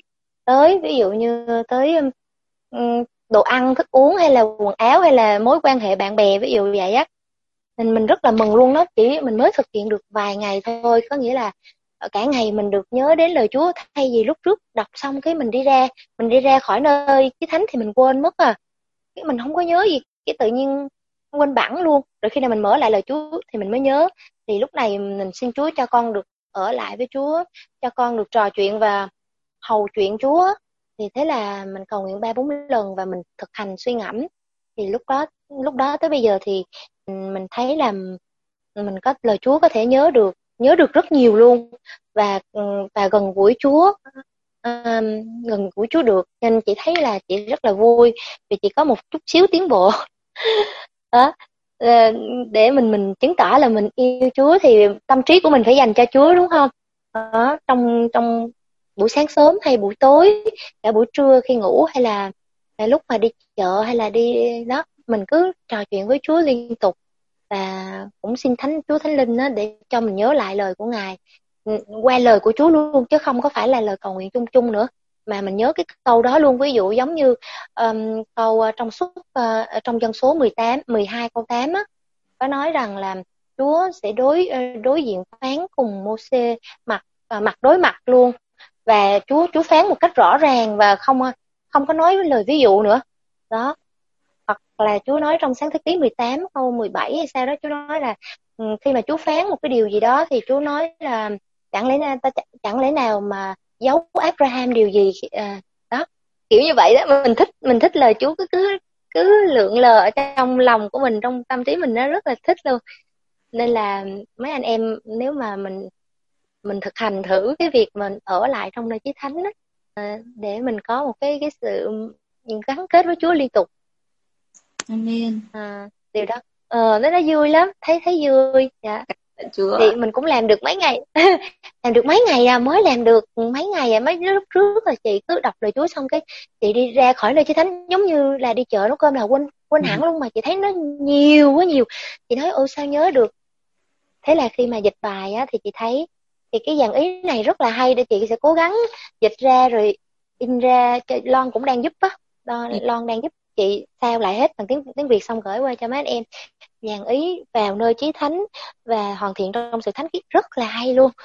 tới, ví dụ như tới um, đồ ăn, thức uống hay là quần áo hay là mối quan hệ bạn bè, ví dụ vậy á. Mình mình rất là mừng luôn đó, chỉ mình mới thực hiện được vài ngày thôi, có nghĩa là cả ngày mình được nhớ đến lời Chúa, thay vì lúc trước đọc xong cái mình đi ra, mình đi ra khỏi nơi chí thánh thì mình quên mất à, cái mình không có nhớ gì, cái tự nhiên quên bẵng luôn. Rồi khi nào mình mở lại lời Chúa thì mình mới nhớ. Thì lúc này mình xin Chúa cho con được ở lại với Chúa, cho con được trò chuyện và hầu chuyện Chúa. Thì thế là mình cầu nguyện ba bốn lần và mình thực hành suy ngẫm. Thì lúc đó lúc đó tới bây giờ thì mình thấy là mình có lời Chúa có thể nhớ được, nhớ được rất nhiều luôn, và và gần gũi Chúa, à, gần gũi Chúa được. Nên chị thấy là chị rất là vui vì chị có một chút xíu tiến bộ đó. Để mình mình chứng tỏ là mình yêu Chúa thì tâm trí của mình phải dành cho Chúa, đúng không? Đó, trong trong buổi sáng sớm hay buổi tối, cả buổi trưa khi ngủ, hay là, là lúc mà đi chợ hay là đi đó, mình cứ trò chuyện với Chúa liên tục. Và cũng xin Thánh Chúa Thánh Linh đó để cho mình nhớ lại lời của Ngài qua lời của Chúa luôn, chứ không có phải là lời cầu nguyện chung chung nữa, mà mình nhớ cái câu đó luôn. Ví dụ giống như um, câu uh, trong suốt uh, trong Dân số mười tám, mười hai câu tám á, có nói rằng là Chúa sẽ đối uh, đối diện phán cùng Mô-xê mặt uh, mặt đối mặt luôn, và Chúa Chúa phán một cách rõ ràng và không không có nói lời ví dụ nữa đó. Hoặc là Chúa nói trong Sáng Thế Ký mười tám câu mười bảy hay sao đó, Chúa nói là khi mà Chúa phán một cái điều gì đó thì Chúa nói là chẳng lẽ ta chẳng lẽ nào mà giấu Abraham điều gì à, đó, kiểu như vậy đó. Mình thích mình thích lời Chúa cứ cứ cứ lượn lờ ở trong lòng của mình, trong tâm trí mình, nó rất là thích luôn. Nên là mấy anh em, nếu mà mình mình thực hành thử cái việc mình ở lại trong nơi chí thánh đó, để mình có một cái cái sự gắn kết với Chúa liên tục. Amen. À, điều đó ờ nó nó vui lắm, thấy thấy vui. Dạ. Chúa. Thì mình cũng làm được mấy ngày làm được mấy ngày à, mới làm được mấy ngày à. Mấy lúc trước là chị cứ đọc lời Chúa xong cái chị đi ra khỏi nơi chí thánh, giống như là đi chợ nấu cơm là quên quên hẳn luôn, mà chị thấy nó nhiều quá nhiều. Chị nói ôi sao nhớ được. Thế là khi mà dịch bài á thì chị thấy thì cái dàn ý này rất là hay, để chị sẽ cố gắng dịch ra rồi in ra. Lon cũng đang giúp á, Lon đang giúp chị sao lại hết bằng tiếng tiếng Việt xong gửi qua cho mấy anh em. Dàn ý vào nơi chí thánh và hoàn thiện trong sự thánh khiết rất là hay luôn.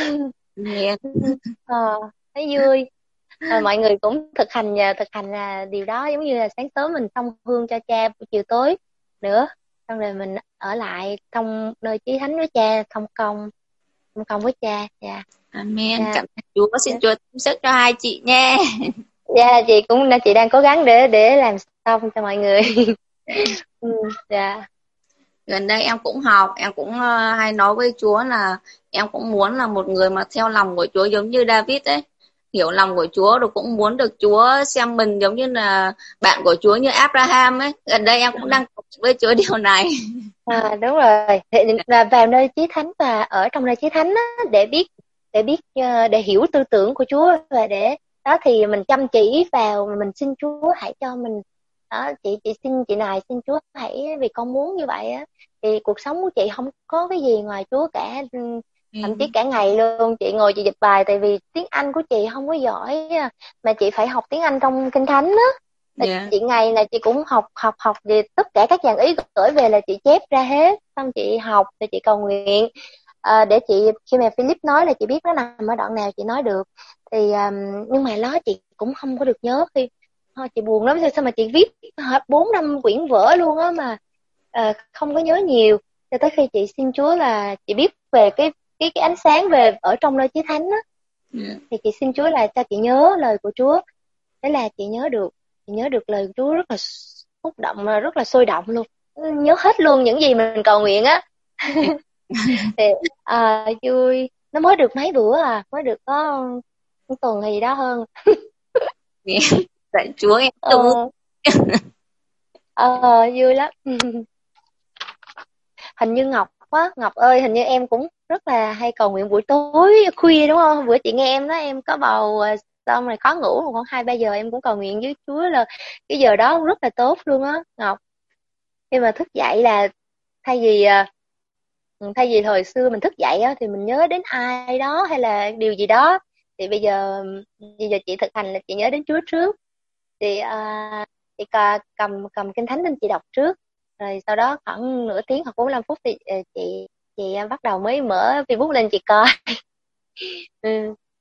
Yeah. ờ, thấy vui. À, mọi người cũng thực hành thực hành là điều đó, giống như là sáng sớm mình thông hương cho cha, chiều tối nữa, xong rồi mình ở lại thông nơi chí thánh với cha, thông công thông công với cha. Dạ. Amen. Dạ. Cảm ơn Chúa, xin Chúa thêm sức cho hai chị nha. Dạ, chị cũng chị đang cố gắng để để làm xong cho mọi người. ừ, dạ. Gần đây em cũng học, em cũng uh, hay nói với Chúa là em cũng muốn là một người mà theo lòng của Chúa giống như David ấy, hiểu lòng của Chúa, rồi cũng muốn được Chúa xem mình giống như là bạn của Chúa như Abraham ấy. Gần đây em cũng đang học với Chúa điều này. À, đúng rồi, thì là vào nơi chí thánh và ở trong nơi chí thánh á, để biết để biết để hiểu tư tưởng của Chúa, và để đó thì mình chăm chỉ vào, mình xin Chúa hãy cho mình đó. Chị chị xin chị này xin Chúa hãy, vì con muốn như vậy á, thì cuộc sống của chị không có cái gì ngoài Chúa cả. Thậm chí cả ngày luôn chị ngồi chị dịch bài, tại vì tiếng Anh của chị không có giỏi mà chị phải học tiếng Anh trong Kinh Thánh á. Yeah. Chị ngày là chị cũng học học học về tất cả các dàn ý gửi về là chị chép ra hết, xong chị học rồi chị cầu nguyện à, để chị khi mà Philip nói là chị biết nó nằm ở đoạn nào chị nói được. Thì um, nhưng mà đó chị cũng không có được nhớ, khi thôi chị buồn lắm, sao mà chị viết hết bốn năm quyển vở luôn á mà uh, không có nhớ nhiều. Cho tới khi chị xin Chúa là chị biết về cái cái cái ánh sáng về ở trong nơi chí thánh á, yeah. Thì chị xin Chúa là cho chị nhớ lời của Chúa. Thế là chị nhớ được, chị nhớ được lời Chúa rất là xúc động, rất là sôi động luôn, nhớ hết luôn những gì mình cầu nguyện á. Thì à, vui. Nó mới được mấy bữa à, mới được có một tuần hay gì đó hơn. Tại Chúa em ờ, ờ, vui lắm. Hình như Ngọc quá, Ngọc ơi, hình như em cũng rất là hay cầu nguyện buổi tối khuya đúng không? Bữa chị nghe em nói em có bầu xong rồi khó ngủ, khoảng hai ba giờ em cũng cầu nguyện với Chúa, là cái giờ đó rất là tốt luôn á Ngọc. Khi mà thức dậy là thay vì thay vì thời xưa mình thức dậy á thì mình nhớ đến ai đó hay là điều gì đó, thì bây giờ bây giờ chị thực hành là chị nhớ đến Chúa trước. Thì à, chị ca- cầm cầm kinh thánh lên chị đọc trước, rồi sau đó khoảng nửa tiếng hoặc bốn mươi lăm phút thì ờ, chị chị bắt đầu mới mở Facebook lên chị coi. Ừ.